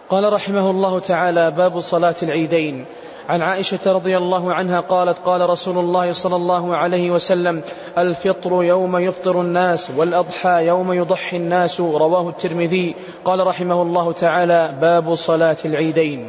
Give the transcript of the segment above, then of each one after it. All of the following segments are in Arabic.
قال رحمه الله تعالى: باب صلاة العيدين. عن عائشة رضي الله عنها قالت: قال رسول الله صلى الله عليه وسلم: الفطر يوم يفطر الناس، والأضحى يوم يضحي الناس. رواه الترمذي. قال رحمه الله تعالى: باب صلاة العيدين.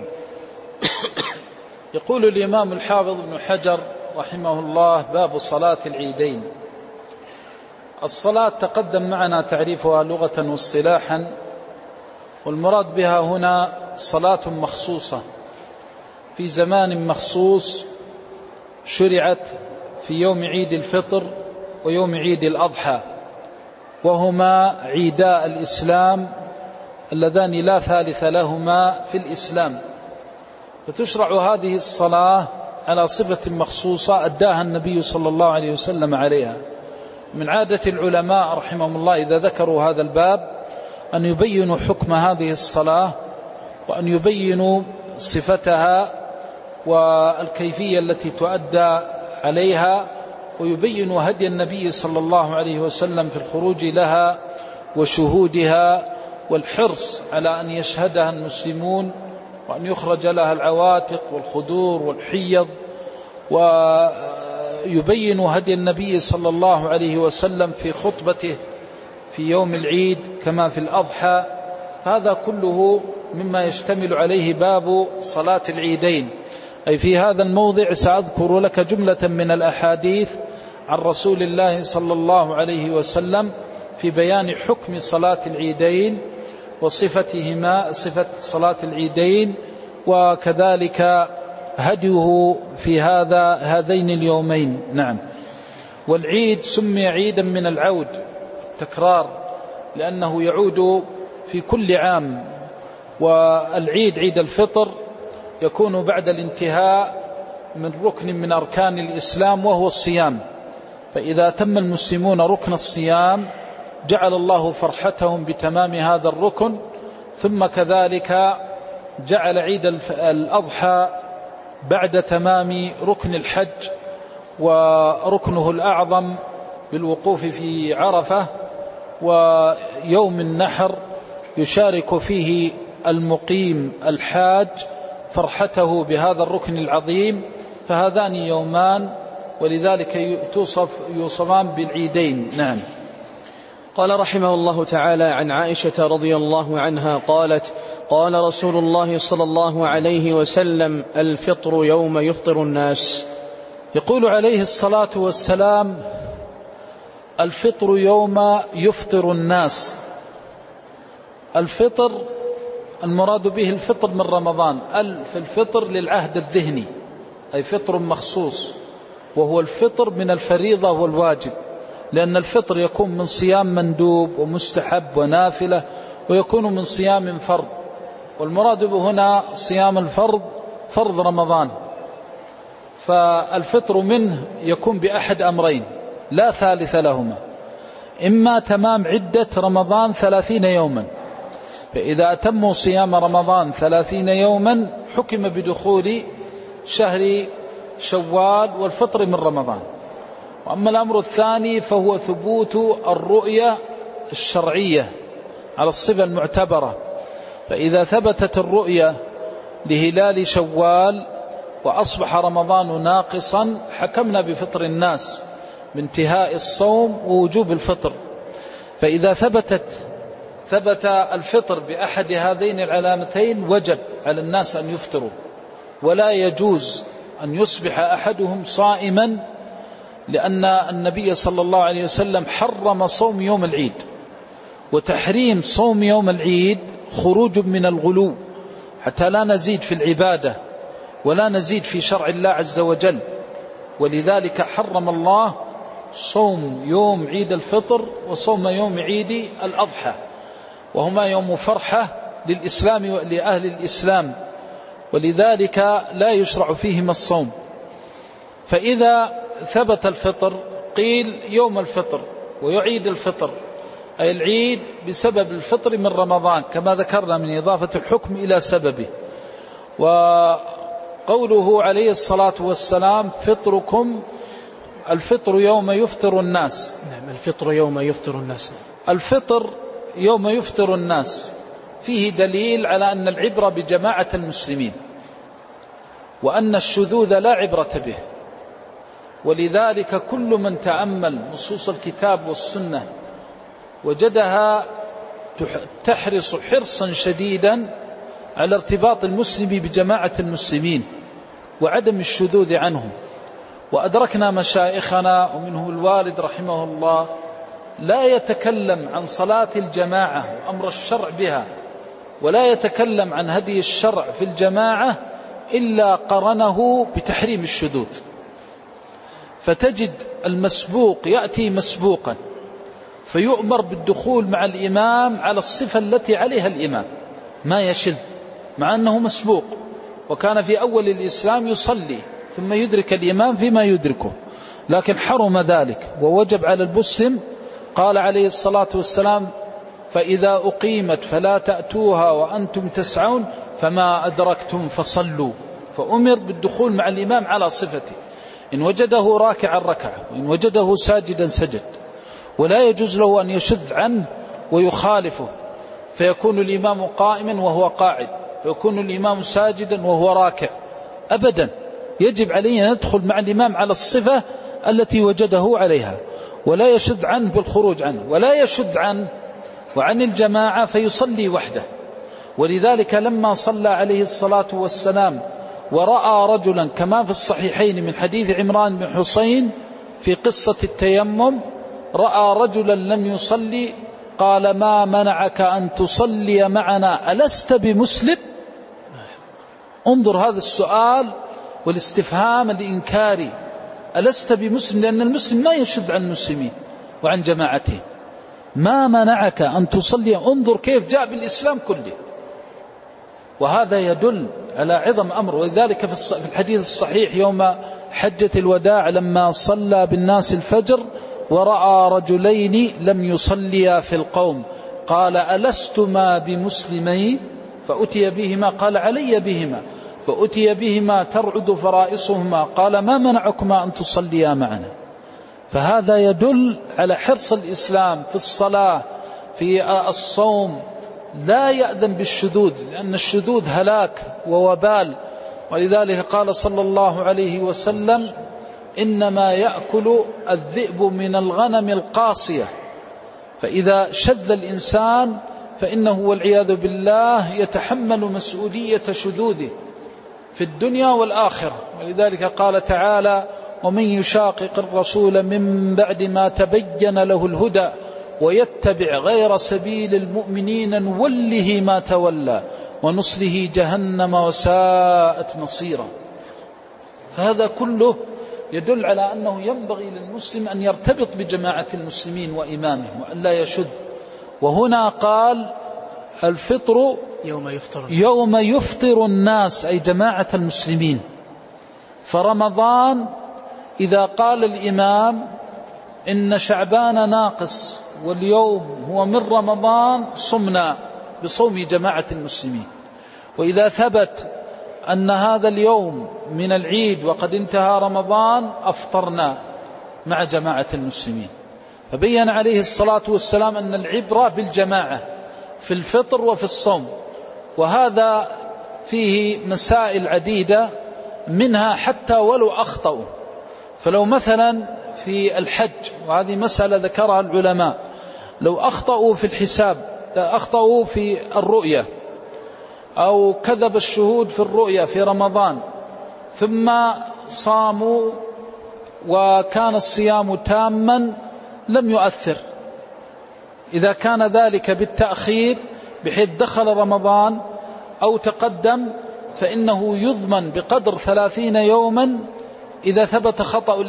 يقول الإمام الحافظ ابن حجر رحمه الله: باب صلاة العيدين. الصلاة تقدم معنا تعريفها لغة واصطلاحا، والمراد بها هنا صلاة مخصوصة في زمان مخصوص شرعت في يوم عيد الفطر ويوم عيد الأضحى، وهما عيدا الإسلام اللذان لا ثالث لهما في الإسلام. فتشرع هذه الصلاة على صفة مخصوصة أداها النبي صلى الله عليه وسلم عليها. من عادة العلماء رحمهم الله إذا ذكروا هذا الباب أن يبينوا حكم هذه الصلاة، وأن يبينوا صفتها والكيفية التي تؤدى عليها، ويبينوا هدي النبي صلى الله عليه وسلم في الخروج لها وشهودها، والحرص على أن يشهدها المسلمون، وأن يخرج لها العواتق والخدور والحيض، ويبين هدي النبي صلى الله عليه وسلم في خطبته في يوم العيد كما في الأضحى. هذا كله مما يشتمل عليه باب صلاة العيدين. أي في هذا الموضع سأذكر لك جملة من الأحاديث عن رسول الله صلى الله عليه وسلم في بيان حكم صلاة العيدين وصفتهما، صفة صلاة العيدين، وكذلك هديه في هذين اليومين. نعم. والعيد سمي عيدا من العود، تكرار، لأنه يعود في كل عام. والعيد عيد الفطر يكون بعد الانتهاء من ركن من أركان الإسلام وهو الصيام، فإذا تم المسلمون ركن الصيام جعل الله فرحتهم بتمام هذا الركن. ثم كذلك جعل عيد الأضحى بعد تمام ركن الحج وركنه الأعظم بالوقوف في عرفة، ويوم النحر يشارك فيه المقيم الحاج فرحته بهذا الركن العظيم. فهذان يومان، ولذلك يوصفان بالعيدين. نعم. قال رحمه الله تعالى: عن عائشة رضي الله عنها قالت: قال رسول الله صلى الله عليه وسلم: الفطر يوم يفطر الناس. يقول عليه الصلاة والسلام: الفطر يوم يفطر الناس. الفطر المراد به الفطر من رمضان، في الفطر للعهد الذهني، أي فطر مخصوص، وهو الفطر من الفريضة والواجب، لأن الفطر يكون من صيام مندوب ومستحب ونافلة، ويكون من صيام فرض، والمراد به هنا صيام الفرض فرض رمضان. فالفطر منه يكون بأحد أمرين لا ثالث لهما: إما تمام عدة رمضان 30 يوما، فإذا أتموا صيام رمضان 30 يوما حكم بدخول شهر شوال والفطر من رمضان. وأما الأمر الثاني فهو ثبوت الرؤية الشرعية على الصفة المعتبرة، فإذا ثبتت الرؤية لهلال شوال وأصبح رمضان ناقصا حكمنا بفطر الناس بانتهاء الصوم ووجوب الفطر. فإذا ثبت الفطر بأحد هذين العلامتين وجب على الناس أن يفطروا، ولا يجوز أن يصبح أحدهم صائما، لأن النبي صلى الله عليه وسلم حرم صوم يوم العيد، وتحريم صوم يوم العيد خروج من الغلو حتى لا نزيد في العبادة ولا نزيد في شرع الله عز وجل. ولذلك حرم الله صوم يوم عيد الفطر وصوم يوم عيد الأضحى، وهما يوم فرحة للإسلام لأهل الإسلام، ولذلك لا يشرع فيهما الصوم. فإذا ثبت الفطر قيل يوم الفطر ويعيد الفطر، أي العيد بسبب الفطر من رمضان كما ذكرنا من إضافة الحكم إلى سببه. وقوله عليه الصلاة والسلام: فطركم الفطر يوم يفطر الناس. نعم، الفطر يوم يفطر الناس. الفطر يوم يفطر الناس، فيه دليل على أن العبرة بجماعة المسلمين، وأن الشذوذ لا عبرة به. ولذلك كل من تأمل نصوص الكتاب والسنة وجدها تحرص حرصا شديدا على ارتباط المسلم بجماعة المسلمين وعدم الشذوذ عنهم. وأدركنا مشايخنا ومنه الوالد رحمه الله لا يتكلم عن صلاة الجماعة وأمر الشرع بها، ولا يتكلم عن هدي الشرع في الجماعة إلا قرنه بتحريم الشذوذ. فتجد المسبوق يأتي مسبوقا فيؤمر بالدخول مع الإمام على الصفة التي عليها الإمام، ما يشذ مع أنه مسبوق، وكان في أول الإسلام يصلي ثم يدرك الإمام فيما يدركه، لكن حرم ذلك ووجب على المسلم. قال عليه الصلاة والسلام: فإذا أقيمت فلا تأتوها وأنتم تسعون فما أدركتم فصلوا. فأمر بالدخول مع الإمام على صفته، إن وجده راكعا ركع، وإن وجده ساجدا سجد، ولا يجوز له أن يشذ عنه ويخالفه فيكون الإمام قائما وهو قاعد، ويكون الإمام ساجدا وهو راكع، أبدا. يجب عليه أن يدخل مع الإمام على الصفة التي وجده عليها، ولا يشذ عنه بالخروج عنه، ولا يشذ عنه وعن الجماعة فيصلي وحده. ولذلك لما صلى عليه الصلاة والسلام ورأى رجلا كما في الصحيحين من حديث عمران بن حسين في قصة التيمم، رأى رجلا لم يصلي قال: ما منعك أن تصلي معنا ألست بمسلم؟ انظر هذا السؤال والاستفهام الإنكاري، ألست بمسلم؟ لأن المسلم ما يشذ عن المسلمين وعن جماعته. ما منعك أن تصلي؟ انظر كيف جاء بالإسلام كله، وهذا يدل على عظم أمر. ولذلك في الحديث الصحيح يوم حجة الوداع لما صلى بالناس الفجر ورأى رجلين لم يصليا في القوم قال: ألستما بمسلمين؟ فأتي بهما قال: علي بهما. فأتي بهما ترعد فرائصهما قال: ما منعكما أن تصليا معنا؟ فهذا يدل على حرص الإسلام في الصلاة في الصوم، لا يأذن بالشذوذ، لأن الشذوذ هلاك ووبال. ولذلك قال صلى الله عليه وسلم: إنما يأكل الذئب من الغنم القاصية. فإذا شذ الإنسان فإنه والعياذ بالله يتحمل مسؤولية شذوذه في الدنيا والآخرة. ولذلك قال تعالى: ومن يشاقق الرسول من بعد ما تبين له الهدى ويتبع غير سبيل المؤمنين نوله ما تولى ونصله جهنم وساءت مصيرا. فهذا كله يدل على أنه ينبغي للمسلم أن يرتبط بجماعة المسلمين وإمامه وأن لا يشذ. وهنا قال: الفطر يوم يفطر الناس، أي جماعة المسلمين. فرمضان إذا قال الإمام إن شعبان ناقص واليوم هو من رمضان صمنا بصوم جماعة المسلمين. وإذا ثبت أن هذا اليوم من العيد وقد انتهى رمضان أفطرنا مع جماعة المسلمين. فبين عليه الصلاة والسلام أن العبرة بالجماعة في الفطر وفي الصوم. وهذا فيه مسائل عديدة، منها حتى ولو أخطأوا. فلو مثلا في الحج، وهذه مسألة ذكرها العلماء، لو أخطأوا في الحساب، أخطأوا في الرؤية أو كذب الشهود في الرؤية في رمضان ثم صاموا وكان الصيام تاما لم يؤثر. إذا كان ذلك بالتأخير بحيث دخل رمضان أو تقدم فإنه يضمن بقدر 30 يوما إذا ثبت خطأ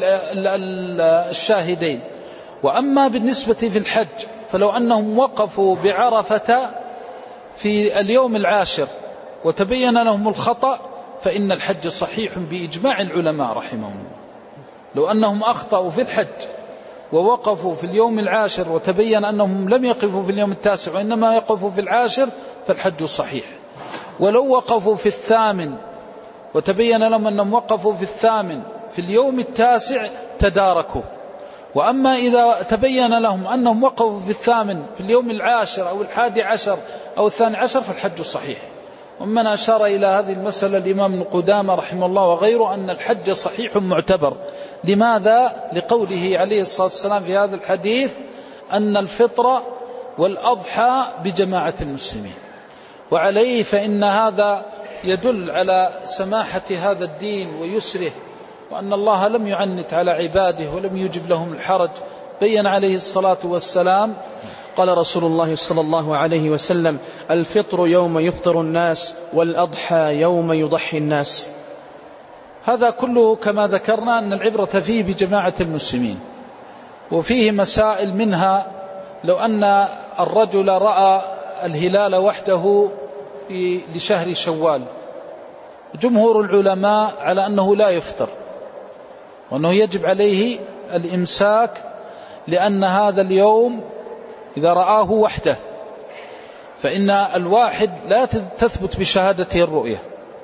الشاهدين. وأما بالنسبة في الحج فلو أنهم وقفوا بعرفة في اليوم العاشر وتبين لهم الخطأ فإن الحج صحيح بإجماع العلماء رحمهم الله. لو أنهم أخطأوا في الحج ووقفوا في اليوم العاشر وتبين أنهم لم يقفوا في اليوم التاسع وإنما يقفوا في العاشر فالحج صحيح. ولو وقفوا في الثامن وتبين لهم أنهم وقفوا في الثامن في اليوم التاسع تداركوا. وأما إذا تبين لهم أنهم وقفوا في الثامن في اليوم 10 أو 11 أو 12 فالحج صحيح. ومن أشار إلى هذه المسألة الإمام ابن قدامة رحمه الله وغيره أن الحج صحيح معتبر. لماذا؟ لقوله عليه الصلاة والسلام في هذا الحديث أن الفطر والأضحى بجماعة المسلمين. وعليه فإن هذا يدل على سماحة هذا الدين ويسره، وأن الله لم يعنت على عباده ولم يجب لهم الحرج. بين عليه الصلاة والسلام قال رسول الله صلى الله عليه وسلم: الفطر يوم يفطر الناس والأضحى يوم يضحي الناس. هذا كله كما ذكرنا أن العبرة فيه بجماعة المسلمين. وفيه مسائل منها لو أن الرجل رأى الهلال وحده لشهر شوال، جمهور العلماء على أنه لا يفطر وأنه يجب عليه الإمساك، لأن هذا اليوم إذا رآه وحده فإن الواحد لا تثبت بشهادته الرؤية،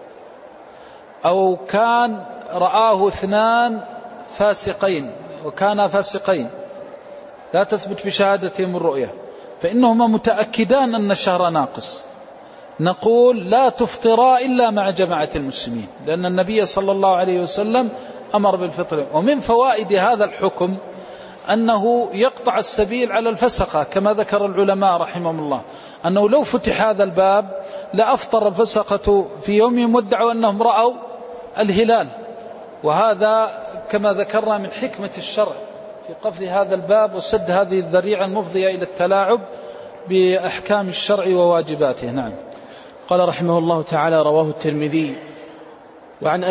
أو كان رآه 2 فاسقين وكانا فاسقين لا تثبت بشهادتهم الرؤية، فإنهما متأكدان أن الشهر ناقص، نقول لا تفطرا إلا مع جماعة المسلمين، لأن النبي صلى الله عليه وسلم أمر بالفطر. ومن فوائد هذا الحكم أنه يقطع السبيل على الفسقة، كما ذكر العلماء رحمهم الله أنه لو فتح هذا الباب لأفطر الفسقة في يومهم وادعوا أنهم رأوا الهلال. وهذا كما ذكرنا من حكمة الشرع في قفل هذا الباب وسد هذه الذريعة المفضية إلى التلاعب بأحكام الشرع وواجباته. نعم. قال رحمه الله تعالى: رواه الترمذي وعن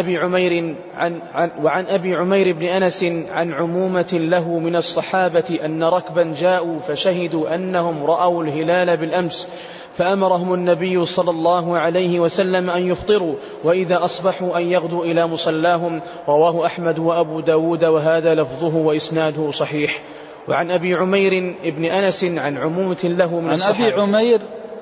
أبي عمير بن أنس عن عمومة له من الصحابة أن ركبا جاءوا فشهدوا أنهم رأوا الهلال بالأمس، فأمرهم النبي صلى الله عليه وسلم أن يفطروا وإذا أصبحوا أن يغدوا إلى مصلاهم. رواه أحمد وأبو داود وهذا لفظه وإسناده صحيح. وعن أبي عمير بن أنس عن عمومة له من الصحابة. عن أبي عمير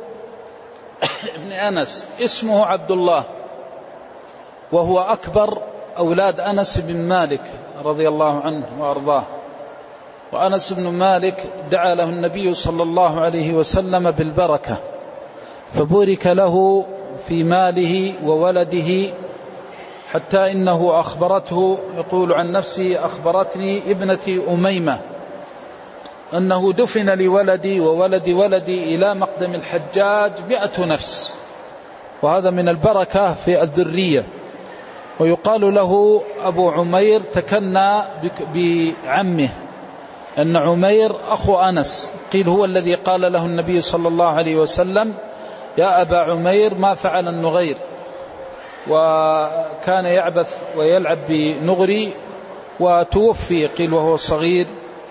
بن أنس اسمه عبد الله، وهو أكبر أولاد أنس بن مالك رضي الله عنه وأرضاه. وأنس بن مالك دعا له النبي صلى الله عليه وسلم بالبركة، فبورك له في ماله وولده، حتى إنه أخبرته يقول عن نفسه: أخبرتني ابنتي أميمة أنه دفن لولدي وولد ولدي إلى مقدم الحجاج 100 نفس. وهذا من البركة في الذرية. ويقال له أبو عمير تكنى بعمه، أن عمير أخو أنس، قيل هو الذي قال له النبي صلى الله عليه وسلم: يا أبا عمير ما فعل النغير. وكان يعبث ويلعب بنغري وتوفي قيل وهو صغير.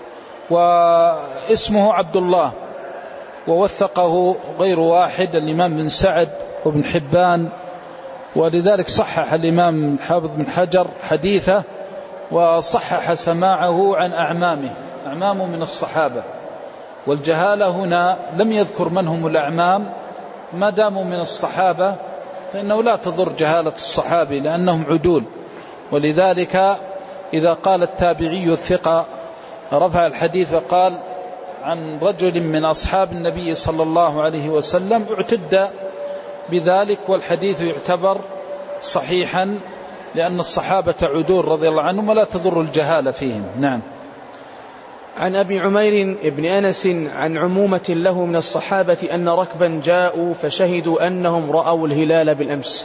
واسمه عبد الله، ووثقه غير واحد، الإمام بن سعد وابن حبان. ولذلك صحح الإمام حافظ بن حجر حديثه وصحح سماعه عن أعمامه من الصحابة. والجهالة هنا لم يذكر من هم الأعمام، ما داموا من الصحابة فإنه لا تضر جهالة الصحابي لأنهم عدول. ولذلك إذا قال التابعي الثقة رفع الحديث وقال عن رجل من أصحاب النبي صلى الله عليه وسلم اعتد بذلك، والحديث يعتبر صحيحا لأن الصحابة عدول رضي الله عنهم ولا تضر الجهالة فيهم. نعم. عن أبي عمير بن أنس عن عمومة له من الصحابة أن ركبا جاءوا فشهدوا أنهم رأوا الهلال بالأمس.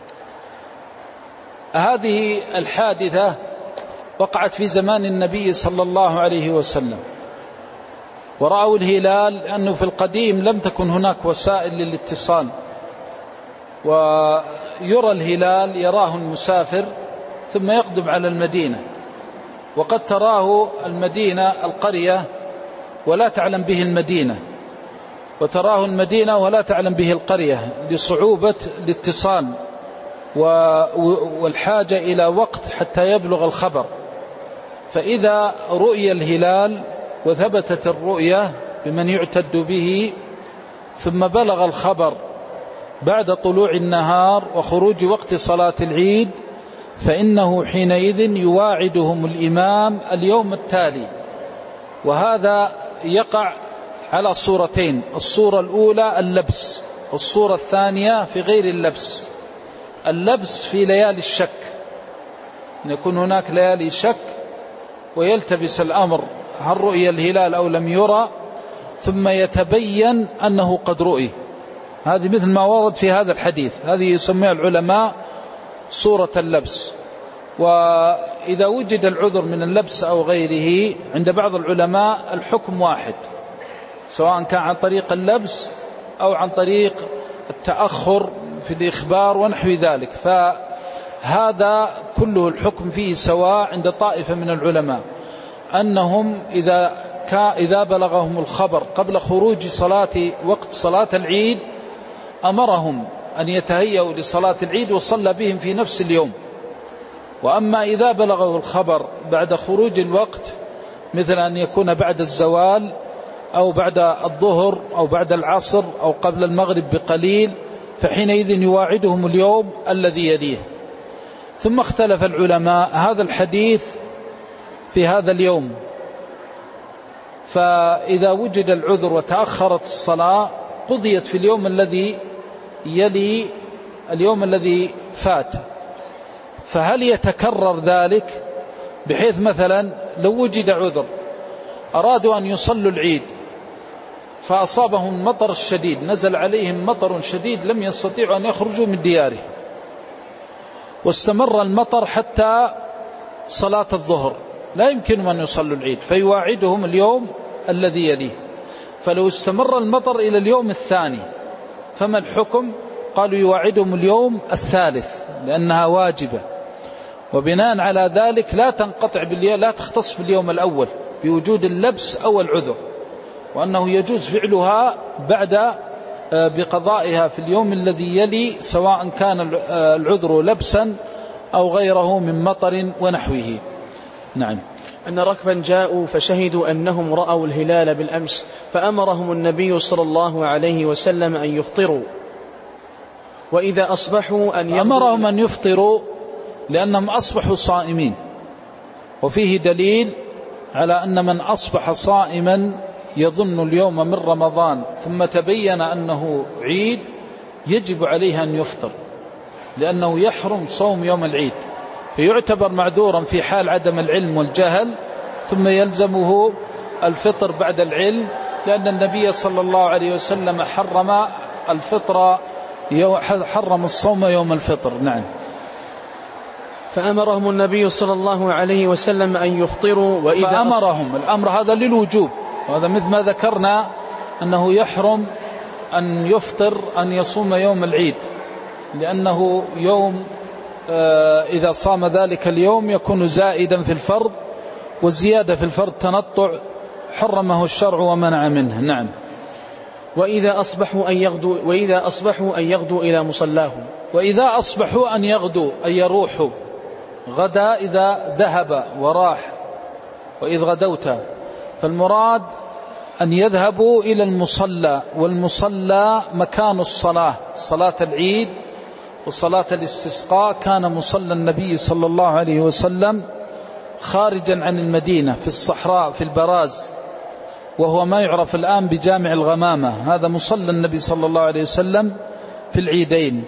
هذه الحادثة وقعت في زمان النبي صلى الله عليه وسلم، ورأوا الهلال لأنه في القديم لم تكن هناك وسائل للاتصال، ويرى الهلال يراه المسافر ثم يقدم على المدينة، وقد تراه المدينة القرية ولا تعلم به المدينة، وتراه المدينة ولا تعلم به القرية لصعوبة الاتصال والحاجة إلى وقت حتى يبلغ الخبر. فإذا رؤي الهلال وثبتت الرؤية بمن يعتد به ثم بلغ الخبر بعد طلوع النهار وخروج وقت صلاة العيد، فإنه حينئذ يواعدهم الإمام اليوم التالي وهذا يقع على صورتين: الصورة الأولى اللبس، والصورة الثانية في غير اللبس. اللبس في ليالي الشك، يكون هناك ليالي شك ويلتبس الأمر هل رؤي الهلال أو لم يرى، ثم يتبين أنه قد رؤي. هذه مثل ما ورد في هذا الحديث، هذه يسميها العلماء صورة اللبس. وإذا وجد العذر من اللبس أو غيره عند بعض العلماء الحكم واحد، سواء كان عن طريق اللبس أو عن طريق التأخر في الإخبار ونحو ذلك، فهذا كله الحكم فيه سواء عند طائفة من العلماء، أنهم إذا بلغهم الخبر قبل خروج وقت صلاة العيد أمرهم أن يتهيأوا لصلاة العيد وصلى بهم في نفس اليوم. وأما إذا بلغه الخبر بعد خروج الوقت، مثل أن يكون بعد الزوال أو بعد الظهر أو بعد العصر أو قبل المغرب بقليل، فحينئذ يواعدهم اليوم الذي يليه. ثم اختلف العلماء هذا الحديث في هذا اليوم، فإذا وجد العذر وتأخرت الصلاة قضيت في اليوم الذي يلي اليوم الذي فات، فهل يتكرر ذلك؟ بحيث مثلا لو وجد عذر أرادوا أن يصلوا العيد فأصابهم المطر الشديد، نزل عليهم مطر شديد لم يستطيعوا أن يخرجوا من ديارهم، واستمر المطر حتى صلاة الظهر، لا يمكنهم أن يصلوا العيد، فيواعدهم اليوم الذي يليه. فلو استمر المطر إلى اليوم الثاني فما الحكم؟ قالوا يواعدهم اليوم الثالث لأنها واجبة، وبناء على ذلك لا تختص باليوم الأول بوجود اللبس أو العذر، وأنه يجوز فعلها بعد بقضائها في اليوم الذي يلي، سواء كان العذر لبسا أو غيره من مطر ونحوه. نعم. أن ركبا جاءوا فشهدوا أنهم رأوا الهلال بالأمس، فأمرهم النبي صلى الله عليه وسلم أن يفطروا، وإذا أصبحوا أمرهم أن يفطروا لأنهم أصبحوا صائمين. وفيه دليل على أن من أصبح صائما يظن اليوم من رمضان ثم تبين أنه عيد يجب عليه أن يفطر، لأنه يحرم صوم يوم العيد، فيعتبر معذورا في حال عدم العلم والجهل، ثم يلزمه الفطر بعد العلم، لأن النبي صلى الله عليه وسلم حرم الصوم يوم الفطر. نعم. فأمرهم النبي صلى الله عليه وسلم أن يفطروا. فأمرهم، الأمر هذا للوجوب، وهذا مثل ما ذكرنا أنه يحرم أن يفطر أن يصوم يوم العيد، لأنه يوم إذا صام ذلك اليوم يكون زائدا في الفرض، والزيادة في الفرض تنطع حرمه الشرع ومنع منه. نعم. وإذا أصبحوا أن يغدوا إلى مصلاهم. وإذا أصبحوا أن يغدوا أن يروحوا، غدا إذا ذهب وراح، وإذ غدوت، فالمراد أن يذهبوا إلى المصلى، والمصلى مكان الصلاة، صلاة العيد وصلاة الاستسقاء كان مصلى النبي صلى الله عليه وسلم خارجا عن المدينة في الصحراء في البراز، وهو ما يعرف الآن بجامع الغمامة، هذا مصلى النبي صلى الله عليه وسلم في العيدين.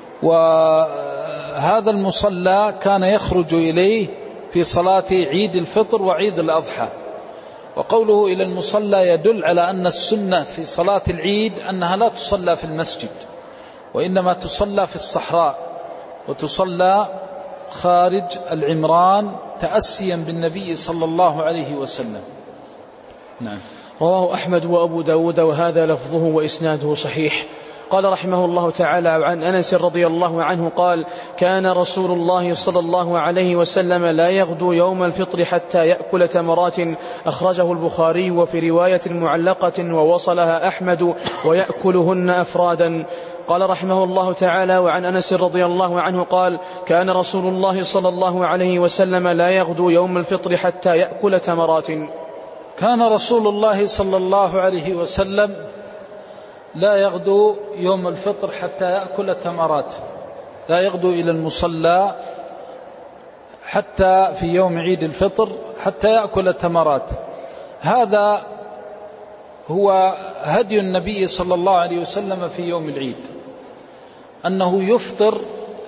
وهذا المصلى كان يخرج إليه في صلاة عيد الفطر وعيد الأضحى. وقوله إلى المصلى يدل على أن السنة في صلاة العيد أنها لا تصلى في المسجد، وإنما تصلى في الصحراء، وتصلى خارج العمران تأسيا بالنبي صلى الله عليه وسلم. نعم. رواه أحمد وأبو داود وهذا لفظه وإسناده صحيح. قال رحمه الله تعالى عن أنس رضي الله عنه قال: كان رسول الله صلى الله عليه وسلم لا يغدو يوم الفطر حتى يأكل تمرات، أخرجه البخاري وفي رواية معلقة ووصلها أحمد ويأكلهن أفرادا. قال رحمه الله تعالى وعن أنس رضي الله عنه قال: كان رسول الله صلى الله عليه وسلم لا يغدو يوم الفطر حتى يأكل تمرات. كان رسول الله صلى الله عليه وسلم لا يغدو يوم الفطر حتى يأكل تمرات، لا يغدو إلى المصلى حتى في يوم عيد الفطر حتى يأكل تمرات. هذا هو هدي النبي صلى الله عليه وسلم في يوم العيد، أنه يفطر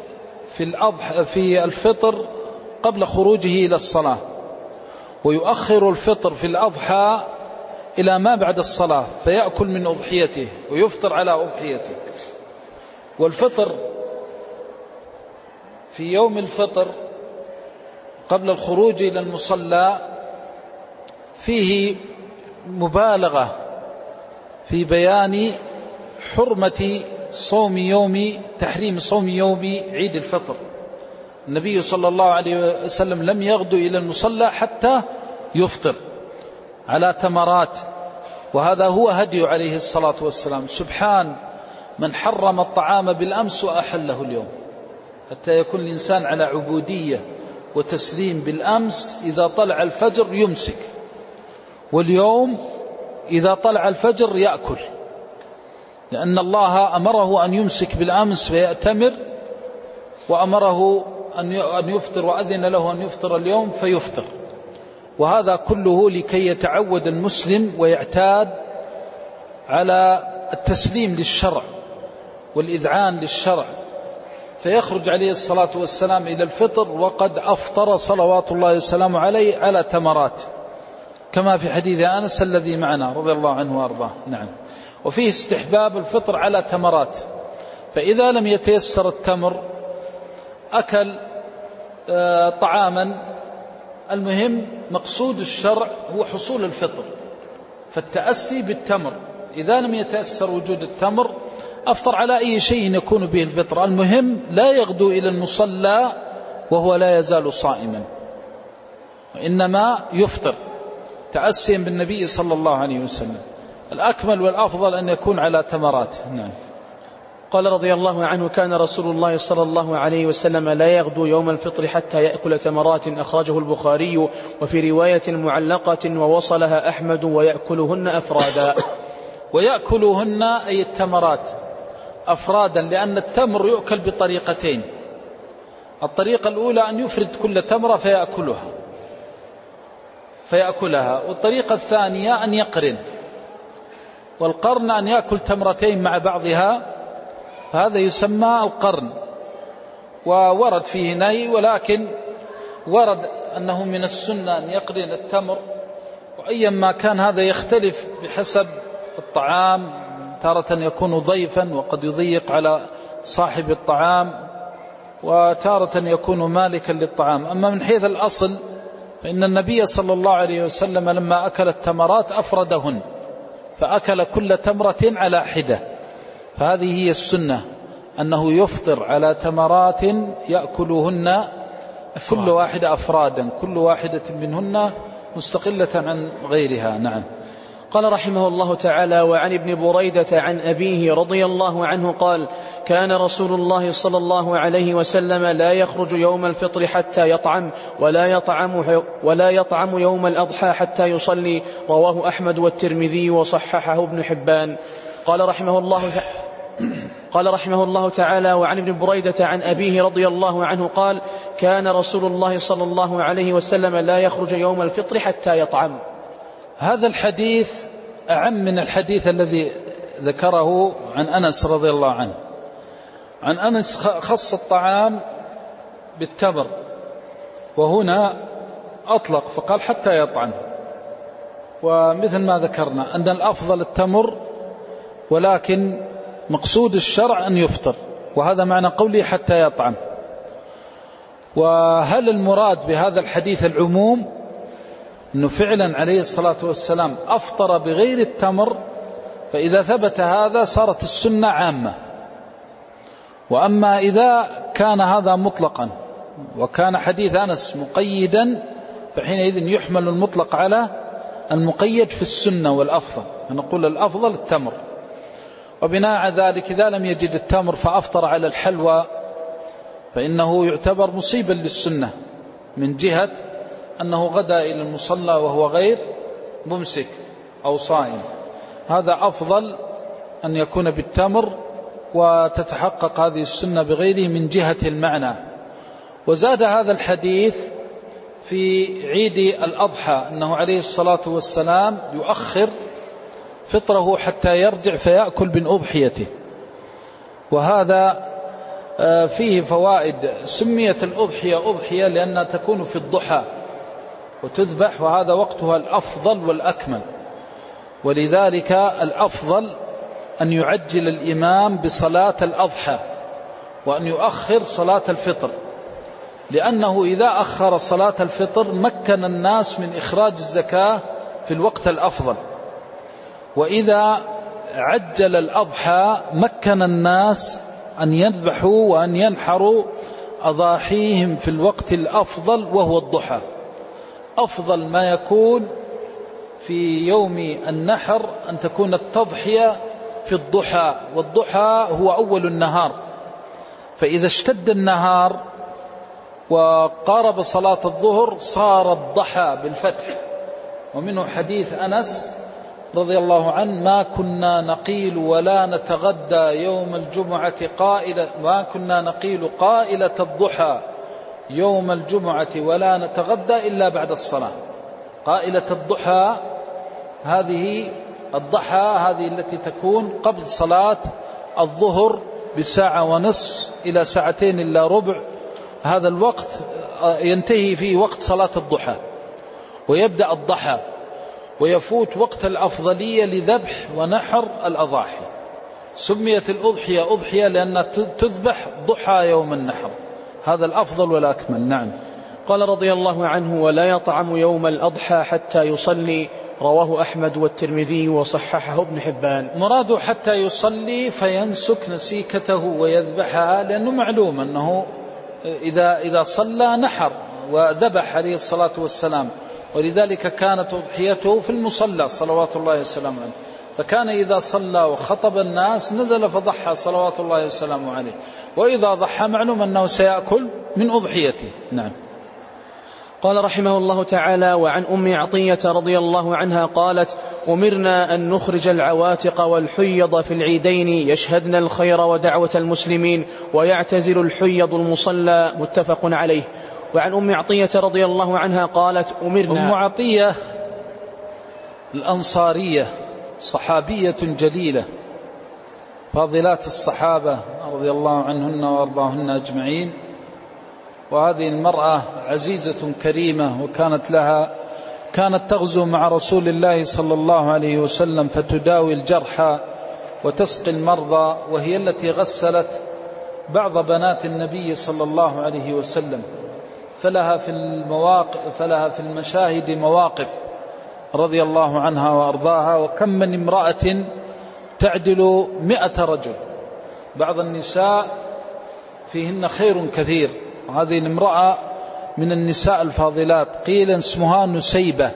في الفطر قبل خروجه إلى الصلاة، ويؤخر الفطر في الأضحى إلى ما بعد الصلاة فيأكل من أضحيته ويفطر على أضحيته. والفطر في يوم الفطر قبل الخروج إلى المصلى فيه مبالغة في بيان حرمة تحريم صوم يوم عيد الفطر. النبي صلى الله عليه وسلم لم يغدو إلى المصلى حتى يفطر على تمرات، وهذا هو هدي عليه الصلاة والسلام. سبحان من حرم الطعام بالأمس وأحله اليوم، حتى يكون الإنسان على عبودية وتسليم بالأمس إذا طلع الفجر يمسك، واليوم إذا طلع الفجر يأكل، لأن الله أمره أن يمسك بالأمس فيأتمر، وأمره أن يفطر وأذن له أن يفطر اليوم فيفطر. وهذا كله لكي يتعود المسلم ويعتاد على التسليم للشرع والإذعان للشرع، فيخرج عليه الصلاة والسلام إلى الفطر وقد أفطر صلوات الله وسلامه عليه على تمرات، كما في حديث أنس الذي معنا رضي الله عنه وأرضاه. نعم. وفيه استحباب الفطر على تمرات، فإذا لم يتيسر التمر أكل طعاما. المهم مقصود الشرع هو حصول الفطر، فالتأسي بالتمر. إذا لم يتأسر وجود التمر أفطر على أي شيء يكون به الفطر. المهم لا يغدو إلى المصلى وهو لا يزال صائما، وإنما يفطر تأسيا بالنبي صلى الله عليه وسلم. الأكمل والأفضل أن يكون على تمرات. نعم. قال رضي الله عنه: كان رسول الله صلى الله عليه وسلم لا يغدو يوم الفطر حتى يأكل تمرات، أخرجه البخاري، وفي رواية معلقة ووصلها أحمد: ويأكلهن أفرادا. ويأكلهن أي التمرات أفرادا، لأن التمر يؤكل بطريقتين. الطريقة الأولى أن يفرد كل تمرة فيأكلها، والطريقة الثانية أن يقرن، والقرن أن يأكل تمرتين مع بعضها، هذا يسمى القرن. وورد فيه نهي، ولكن ورد أنه من السنة أن يقرن التمر، وأيما كان هذا يختلف بحسب الطعام، تارة يكون ضيفا وقد يضيق على صاحب الطعام، وتارة يكون مالكا للطعام. أما من حيث الأصل فإن النبي صلى الله عليه وسلم لما أكل التمرات أفردهن، فأكل كل تمرة على حدة. فهذه هي السنة، أنه يفطر على تمرات يأكلهن كل واحدة أفرادا، كل واحدة منهن مستقلة عن غيرها. نعم. قال رحمه الله تعالى: وعن ابن بريدة عن أبيه رضي الله عنه قال: كان رسول الله صلى الله عليه وسلم لا يخرج يوم الفطر حتى يطعم، ولا يطعم يوم الأضحى حتى يصلي. رواه أحمد والترمذي وصححه ابن حبان. قال رحمه الله تعالى: وعن ابن بريدة عن أبيه رضي الله عنه قال: كان رسول الله صلى الله عليه وسلم لا يخرج يوم الفطر حتى يطعم. هذا الحديث أعم من الحديث الذي ذكره عن أنس رضي الله عنه. عن أنس خص الطعام بالتمر، وهنا أطلق فقال حتى يطعم. ومثل ما ذكرنا أن الأفضل التمر، ولكن مقصود الشرع أن يفطر، وهذا معنى قوله حتى يطعم. وهل المراد بهذا الحديث العموم، أنه فعلا عليه الصلاة والسلام أفطر بغير التمر؟ فإذا ثبت هذا صارت السنة عامة. وأما إذا كان هذا مطلقا وكان حديث أنس مقيدا، فحينئذ يحمل المطلق على المقيد في السنة والأفضل، فنقول الأفضل التمر. وبناء على ذلك إذا لم يجد التمر فأفطر على الحلوى، فإنه يعتبر مصيبا للسنة من جهة أنه غدا إلى المصلى وهو غير ممسك أو صائم. هذا أفضل أن يكون بالتمر، وتتحقق هذه السنة بغيره من جهة المعنى. وزاد هذا الحديث في عيد الأضحى أنه عليه الصلاة والسلام يؤخر فطره حتى يرجع فيأكل من أضحيته، وهذا فيه فوائد. سميت الأضحية أضحية لأنها تكون في الضحى وتذبح، وهذا وقتها الأفضل والأكمل، ولذلك الأفضل أن يعجل الإمام بصلاة الأضحى وأن يؤخر صلاة الفطر، لأنه إذا أخر صلاة الفطر مكن الناس من إخراج الزكاة في الوقت الأفضل، وإذا عجل الأضحى مكن الناس أن يذبحوا وأن ينحروا أضاحيهم في الوقت الأفضل وهو الضحى. أفضل ما يكون في يوم النحر أن تكون التضحية في الضحى، والضحى هو أول النهار، فإذا اشتد النهار وقارب صلاة الظهر صار الضحى بالفتح. ومنه حديث أنس رضي الله عنه: ما كنا نقيل ولا نتغدى يوم الجمعة ما كنا نقيل قائلة الضحى يوم الجمعة ولا نتغدى إلا بعد الصلاة. قائلة الضحى هذه هذه التي تكون قبل صلاة الظهر بساعة ونصف إلى ساعتين إلا ربع، هذا الوقت ينتهي فيه وقت صلاة الضحى ويبدأ الضحى، ويفوت وقت الأفضلية لذبح ونحر الأضاحي. سميت الأضحية أضحية لأنها تذبح ضحى يوم النحر، هذا الأفضل والأكمل. نعم. قال رضي الله عنه: ولا يطعم يوم الأضحى حتى يصلي، رواه أحمد والترمذي وصححه ابن حبان. مراده حتى يصلي فينسك نسيكته ويذبحها، لأنه معلوم أنه إذا صلى نحر وذبح عليه الصلاة والسلام، ولذلك كانت أضحيته في المصلى صلوات الله وسلامه عليه، فكان إذا صلى وخطب الناس نزل فضحى صلوات الله وسلامه عليه، وإذا ضحى معلوم أنه سيأكل من أضحيته. نعم. قال رحمه الله تعالى: وعن أم عطية رضي الله عنها قالت: أمرنا أن نخرج العواتق والحيض في العيدين يشهدن الخير ودعوة المسلمين ويعتزل الحيض المصلى. متفق عليه. وعن أم عطية رضي الله عنها قالت: أمرنا. أم عطية الأنصارية صحابية جليلة، فاضلات الصحابة رضي الله عنهن وأرضاهن أجمعين، وهذه المرأة عزيزة كريمة، كانت تغزو مع رسول الله صلى الله عليه وسلم فتداوي الجرحى وتسقي المرضى، وهي التي غسلت بعض بنات النبي صلى الله عليه وسلم، فلها في المشاهد مواقف رضي الله عنها وأرضاها. وكم من امرأة تعدل 100 رجل، بعض النساء فيهن خير كثير، وهذه الامرأة من النساء الفاضلات. قيل اسمها نسيبة،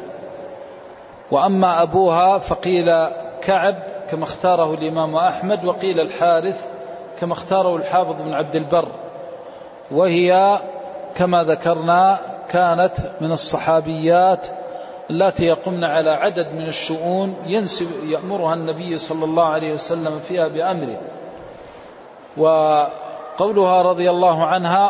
وأما أبوها فقيل كعب كما اختاره الإمام أحمد، وقيل الحارث كما اختاره الحافظ بن عبد البر، وهي كما ذكرنا كانت من الصحابيات التي يقمن على عدد من الشؤون يأمرها النبي صلى الله عليه وسلم فيها بأمره. وقولها رضي الله عنها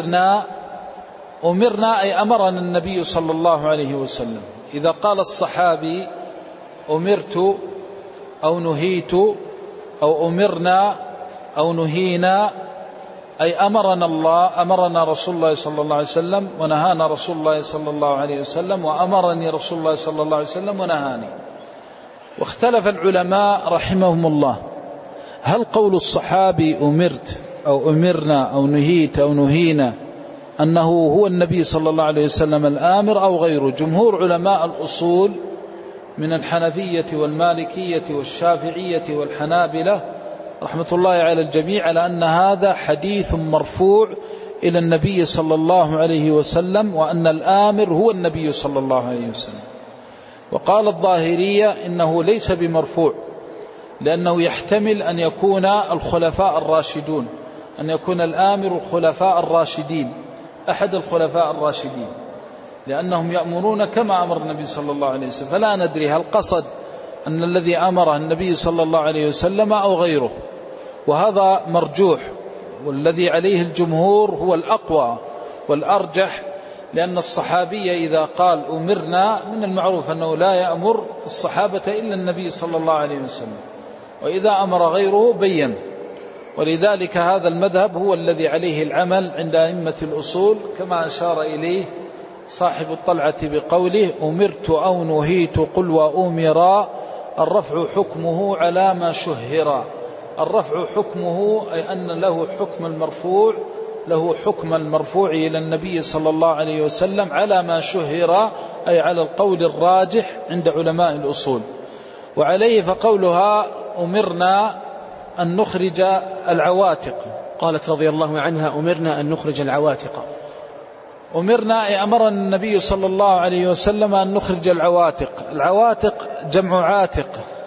أمرنا أي أمرنا النبي صلى الله عليه وسلم. إذا قال الصحابي أمرت أو نهيت أو أمرنا أو نهينا، أي أمرنا رسول الله صلى الله عليه وسلم، ونهانا رسول الله صلى الله عليه وسلم، وأمرني رسول الله صلى الله عليه وسلم ونهاني. واختلف العلماء رحمهم الله، هل قول الصحابي أمرت أو أمرنا أو نهيت أو نهينا أنه هو النبي صلى الله عليه وسلم الآمر أو غيره؟ جمهور علماء الأصول من الحنفية والمالكية والشافعية والحنابلة رحمة الله على الجميع على أن هذا حديث مرفوع إلى النبي صلى الله عليه وسلم، وأن الآمر هو النبي صلى الله عليه وسلم. وقال الظاهرية إنه ليس بمرفوع، لأنه يحتمل أن يكون الخلفاء الراشدون، أن يكون الآمر الخلفاء الراشدين، أحد الخلفاء الراشدين، لأنهم يأمرون كما أمر النبي صلى الله عليه وسلم، فلا ندري هل قصد أن الذي أمره النبي صلى الله عليه وسلم أو غيره، وهذا مرجوح، والذي عليه الجمهور هو الأقوى والأرجح، لأن الصحابي إذا قال أمرنا من المعروف أنه لا يأمر الصحابة إلا النبي صلى الله عليه وسلم، وإذا أمر غيره بين. ولذلك هذا المذهب هو الذي عليه العمل عند أئمة الأصول، كما أشار إليه صاحب الطلعة بقوله أمرت أو نهيت قل وأمرا، الرفع حكمه على ما شهر. الرفع حكمه أي أن له حكم المرفوع، له حكم المرفوع إلى النبي صلى الله عليه وسلم على ما شهر، أي على القول الراجح عند علماء الأصول. وعليه فقولها أمرنا أن نخرج العواتق. قالت رضي الله عنها أمرنا أن نخرج العواتق. أمرنا أي أمر النبي صلى الله عليه وسلم أن نخرج العواتق. العواتق جمع عاتق،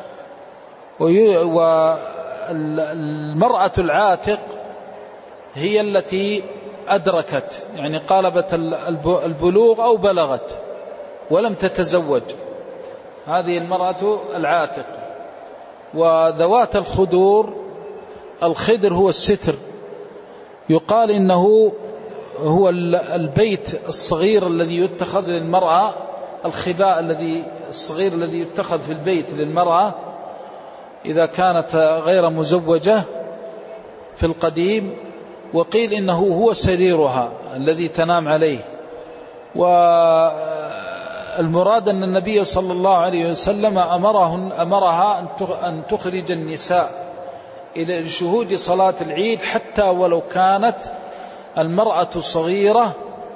والمرأة العاتق هي التي أدركت، يعني قالبت البلوغ أو بلغت ولم تتزوج، هذه المرأة العاتق. وذوات الخدور، الخدر هو الستر، يقال إنه هو البيت الصغير الذي يتخذ للمرأة، الخباء الصغير الذي يتخذ في البيت للمرأة إذا كانت غير مزوجة في القديم. وقيل إنه هو سريرها الذي تنام عليه. والمراد أن النبي صلى الله عليه وسلم أمرها أن تخرج النساء إلى شهود صلاة العيد، حتى ولو كانت المرأة صغيرة،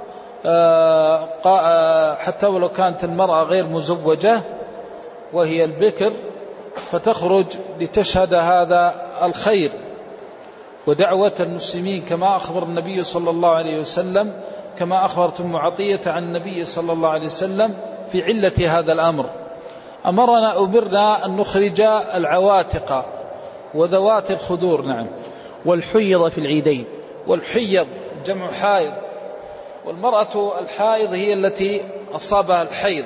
حتى ولو كانت المرأة غير مزوجة وهي البكر، فتخرج لتشهد هذا الخير ودعوة المسلمين، كما أخبر النبي صلى الله عليه وسلم، كما أخبرت أم عطية عن النبي صلى الله عليه وسلم في علة هذا الأمر. أمرنا أن نخرج العواتق وذوات الخدور. نعم. والحيض في العيدين. والحيض جمع حائض، والمرأة الحائض هي التي أصابها الحيض،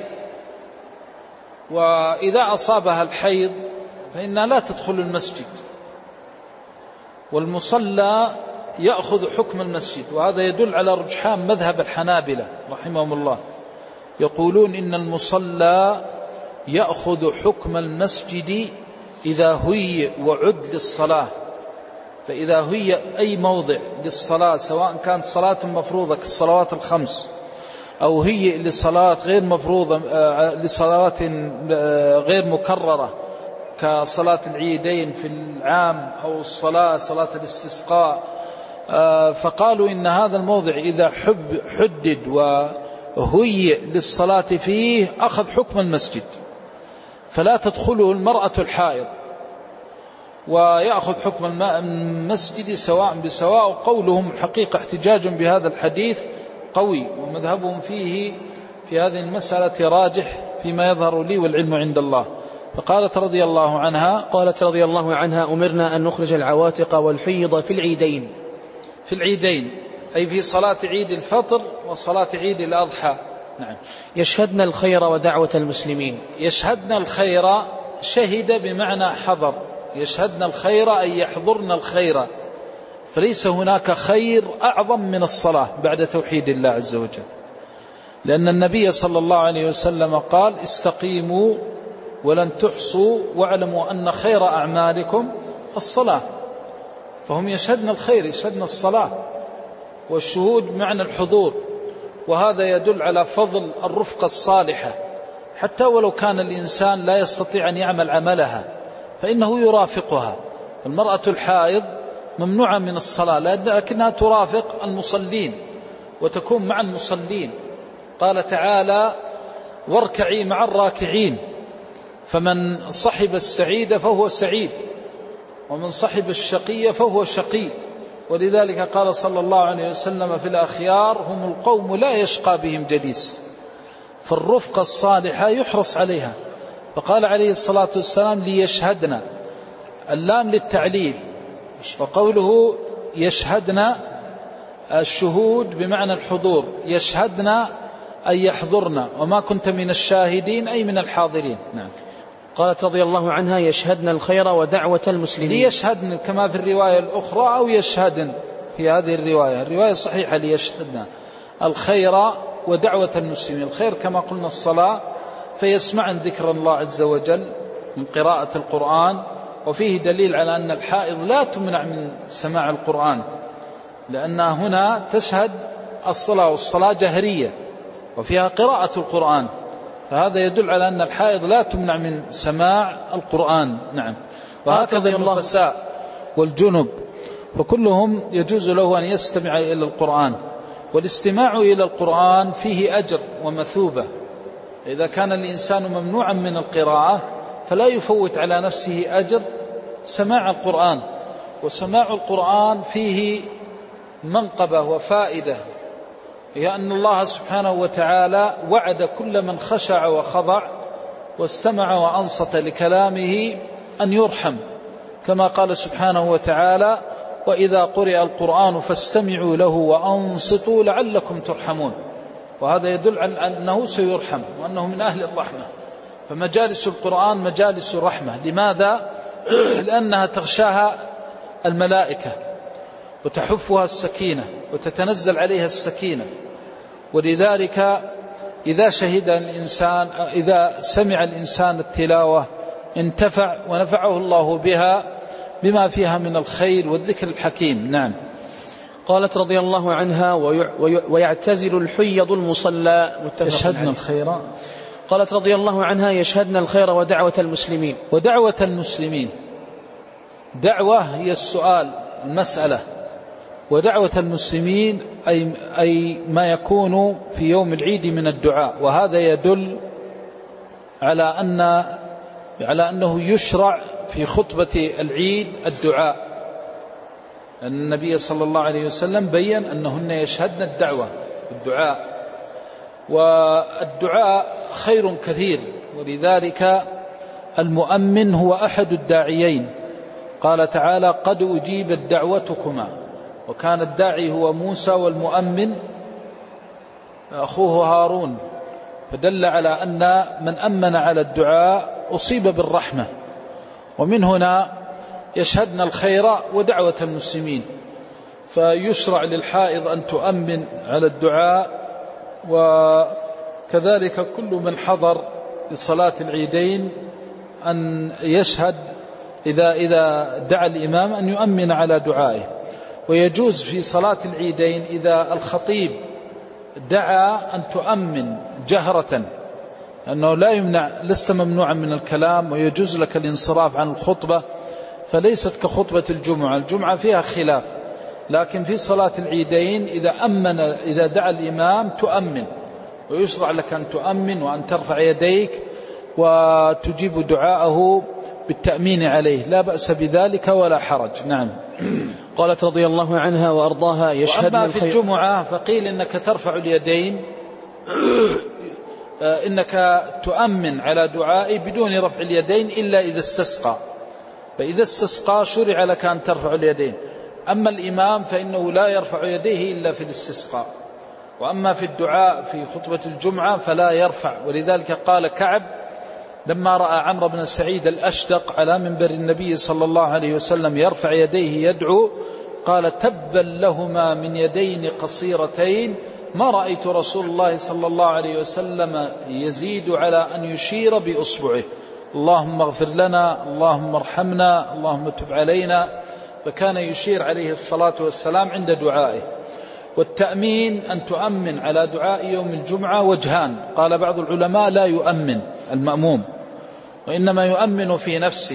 وإذا أصابها الحيض فإنها لا تدخل المسجد، والمصلى يأخذ حكم المسجد. وهذا يدل على رجحان مذهب الحنابلة رحمهم الله، يقولون إن المصلى يأخذ حكم المسجد إذا هي وعد للصلاة. فإذا هي أي موضع للصلاة، سواء كانت صلاة مفروضة كالصلوات الخمس، أو هي لصلاة غير مفروضة، لصلاة غير مكررة كصلاة العيدين في العام، أو صلاة الاستسقاء، فقالوا إن هذا الموضع إذا حدد وهي للصلاة فيه أخذ حكم المسجد، فلا تدخله المرأة الحائض، ويأخذ حكم المسجد سواء بسواء. قولهم الحقيقة احتجاج بهذا الحديث قوي، ومذهبهم فيه في هذه المسألة راجح فيما يظهر لي، والعلم عند الله. فقالت رضي الله عنها أمرنا أن نخرج العواتق والحيض في العيدين. في العيدين أي في صلاة عيد الفطر وصلاة عيد الأضحى. نعم. يشهدن الخير ودعوة المسلمين. يشهدن الخير، شهد بمعنى حضر، يشهدن الخير أي يحضرن الخير، فليس هناك خير أعظم من الصلاة بعد توحيد الله عز وجل، لأن النبي صلى الله عليه وسلم قال استقيموا ولن تحصوا واعلموا أن خير أعمالكم الصلاة. فهم يشهدن الخير، يشهدن الصلاة، والشهود معنى الحضور. وهذا يدل على فضل الرفقة الصالحة، حتى ولو كان الإنسان لا يستطيع أن يعمل عملها فإنه يرافقها. المرأة الحائض ممنوعة من الصلاة، لكنها ترافق المصلين وتكون مع المصلين. قال تعالى واركعي مع الراكعين، فمن صحب السعيد فهو سعيد، ومن صحب الشقي فهو شقي. ولذلك قال صلى الله عليه وسلم في الأخيار هم القوم لا يشقى بهم جليس. فالرفقة الصالحة يحرص عليها. فقال عليه الصلاة والسلام ليشهدنا، اللام للتعليل، وقوله يشهدنا الشهود بمعنى الحضور، يشهدنا أي يحضرنا، وما كنت من الشاهدين أي من الحاضرين. نعم. قالت رضي الله عنها يشهدن الخير ودعوة المسلمين. ليشهدن كما في الرواية الأخرى، أو يشهدن في هذه الرواية الصحيحة، ليشهدن الخير ودعوة المسلمين. الخير كما قلنا الصلاة، فيسمعن ذكر الله عز وجل من قراءة القرآن. وفيه دليل على أن الحائض لا تمنع من سماع القرآن، لأنها هنا تشهد الصلاة، والصلاة جهرية وفيها قراءة القرآن، فهذا يدل على أن الحائض لا تمنع من سماع القرآن. نعم. وهكذا النفساء والجنب، فكلهم يجوز له أن يستمع إلى القرآن. والاستماع إلى القرآن فيه أجر ومثوبة. إذا كان الإنسان ممنوعا من القراءة فلا يفوت على نفسه أجر سماع القرآن. وسماع القرآن فيه منقبة وفائدة، هي أن الله سبحانه وتعالى وعد كل من خشع وخضع واستمع وأنصت لكلامه أن يرحم، كما قال سبحانه وتعالى: وإذا قرئ القرآن فاستمعوا له وأنصتوا لعلكم ترحمون. وهذا يدل على أنه سيرحم وأنه من أهل الرحمة. فمجالس القرآن مجالس رحمة. لماذا؟ لأنها تغشاها الملائكة وتحفها السكينة وتتنزل عليها السكينة. ولذلك إذا سمع الإنسان التلاوة انتفع ونفعه الله بها بما فيها من الخير والذكر الحكيم. نعم. قالت رضي الله عنها: ويعتزل الحيض المصلى. يشهدن الخير. قالت رضي الله عنها: يشهدن الخير ودعوة المسلمين. ودعوة المسلمين، دعوة هي السؤال المسألة، ودعوة المسلمين أي ما يكون في يوم العيد من الدعاء. وهذا يدل على أنه يشرع في خطبة العيد الدعاء، لأن النبي صلى الله عليه وسلم بيّن أنهن يشهدن الدعوة والدعاء، والدعاء خير كثير. ولذلك المؤمن هو أحد الداعيين. قال تعالى: قد أجيبت دعوتكما. وكان الداعي هو موسى، والمؤمن أخوه هارون، فدل على أن من أمن على الدعاء أصيب بالرحمة. ومن هنا يشهدن الخير ودعوة المسلمين، فيشرع للحائض أن تؤمن على الدعاء، وكذلك كل من حضر لصلاة العيدين أن يشهد إذا دعا الإمام أن يؤمن على دعائه. ويجوز في صلاة العيدين إذا الخطيب دعا أن تؤمن جهرة، أنه لا يمنع، لست ممنوعا من الكلام، ويجوز لك الانصراف عن الخطبة، فليست كخطبة الجمعة. الجمعة فيها خلاف، لكن في صلاة العيدين إذا دعا الإمام تؤمن، ويشرع لك أن تؤمن وأن ترفع يديك وتجيب دعاءه بالتأمين عليه، لا بأس بذلك ولا حرج. نعم. قالت رضي الله عنها وأرضاها: يشهدن وأما في الجمعة فقيل إنك ترفع اليدين، إنك تؤمن على دعائي بدون رفع اليدين إلا إذا استسقى، فإذا استسقى شرع لك أن ترفع اليدين. أما الإمام فإنه لا يرفع يديه إلا في الاستسقاء. وأما في الدعاء في خطبة الجمعة فلا يرفع. ولذلك قال كعب لما رأى عمرو بن سعيد الأشدق على منبر النبي صلى الله عليه وسلم يرفع يديه يدعو، قال: تبا لهما من يدين قصيرتين ما رأيت رسول الله صلى الله عليه وسلم يزيد على أن يشير بأصبعه: اللهم اغفر لنا، اللهم ارحمنا، اللهم تب علينا. فكان يشير عليه الصلاة والسلام عند دعائه. والتأمين أن تؤمن على دعاء يوم الجمعة وجهان. قال بعض العلماء: لا يؤمن المأموم، وإنما يؤمن في نفسه.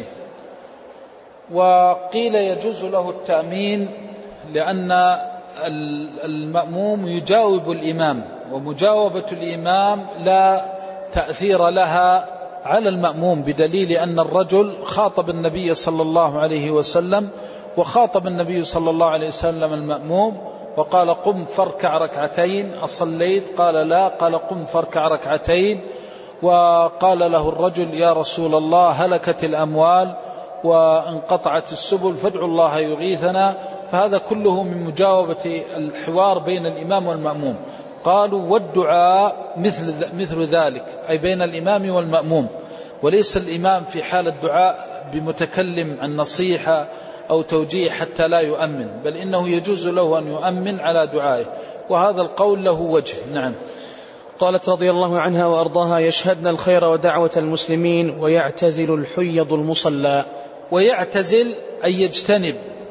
وقيل يجوز له التأمين لأن المأموم يجاوب الإمام، ومجاوبة الإمام لا تأثير لها على المأموم، بدليل أن الرجل خاطب النبي صلى الله عليه وسلم، وخاطب النبي صلى الله عليه وسلم المأموم وقال: قم فاركع ركعتين، أصليت؟ قال: لا. قال: قم فاركع ركعتين. وقال له الرجل: يا رسول الله، هلكت الأموال وانقطعت السبل فادعوا الله يغيثنا. فهذا كله من مجاوبة الحوار بين الإمام والمأموم. قالوا: والدعاء مثل ذلك، أي بين الإمام والمأموم، وليس الإمام في حال الدعاء بمتكلم عن نصيحة أو توجيه حتى لا يؤمن، بل إنه يجوز له أن يؤمن على دعائه، وهذا القول له وجه. نعم. قالت رضي الله عنها وأرضاها: يشهدن الخير ودعوة المسلمين ويعتزل الحيض المصلى. ويعتزل أي يجتنب،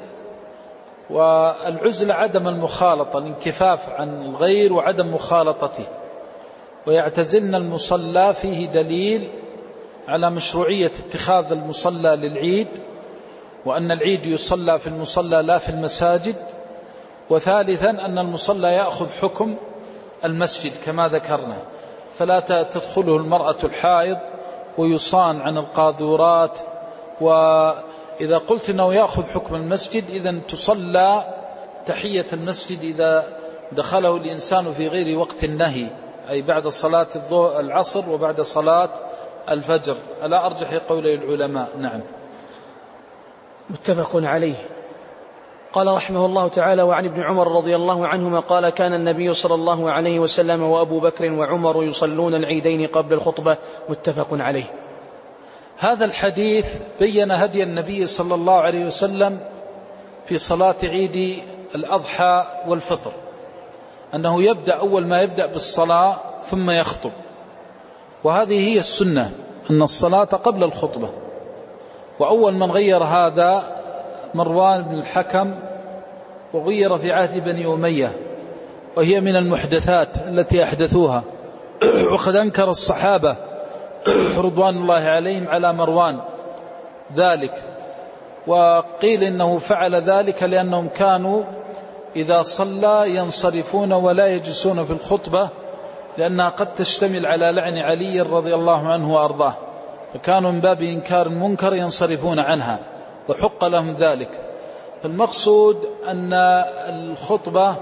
والعزل عدم المخالطة، الانكفاف عن الغير وعدم مخالطته. ويعتزلن المصلى فيه دليل على مشروعية اتخاذ المصلى للعيد، وأن العيد يصلى في المصلى لا في المساجد. وثالثا أن المصلى يأخذ حكم المسجد كما ذكرنا، فلا تدخله المرأة الحائض ويصان عن القاذورات. وإذا قلت أنه يأخذ حكم المسجد إذن تصلى تحية المسجد إذا دخله الإنسان في غير وقت النهي، أي بعد صلاة العصر وبعد صلاة الفجر، ألا أرجح قولي العلماء. نعم. متفق عليه. قال رحمه الله تعالى: وعن ابن عمر رضي الله عنهما قال: كان النبي صلى الله عليه وسلم وأبو بكر وعمر يصلون العيدين قبل الخطبة. متفق عليه. هذا الحديث بين هدي النبي صلى الله عليه وسلم في صلاة عيد الأضحى والفطر، أنه يبدأ أول ما يبدأ بالصلاة ثم يخطب، وهذه هي السنة، أن الصلاة قبل الخطبة. وأول من غير هذا مروان بن الحكم، وغير في عهد بني أمية، وهي من المحدثات التي أحدثوها. وقد أنكر الصحابة رضوان الله عليهم على مروان ذلك، وقيل إنه فعل ذلك لأنهم كانوا إذا صلى ينصرفون ولا يجلسون في الخطبة، لأنها قد تشتمل على لعن علي رضي الله عنه وأرضاه، فكانوا من باب إنكار المنكر ينصرفون عنها، وحق لهم ذلك. فالمقصود أن الخطبة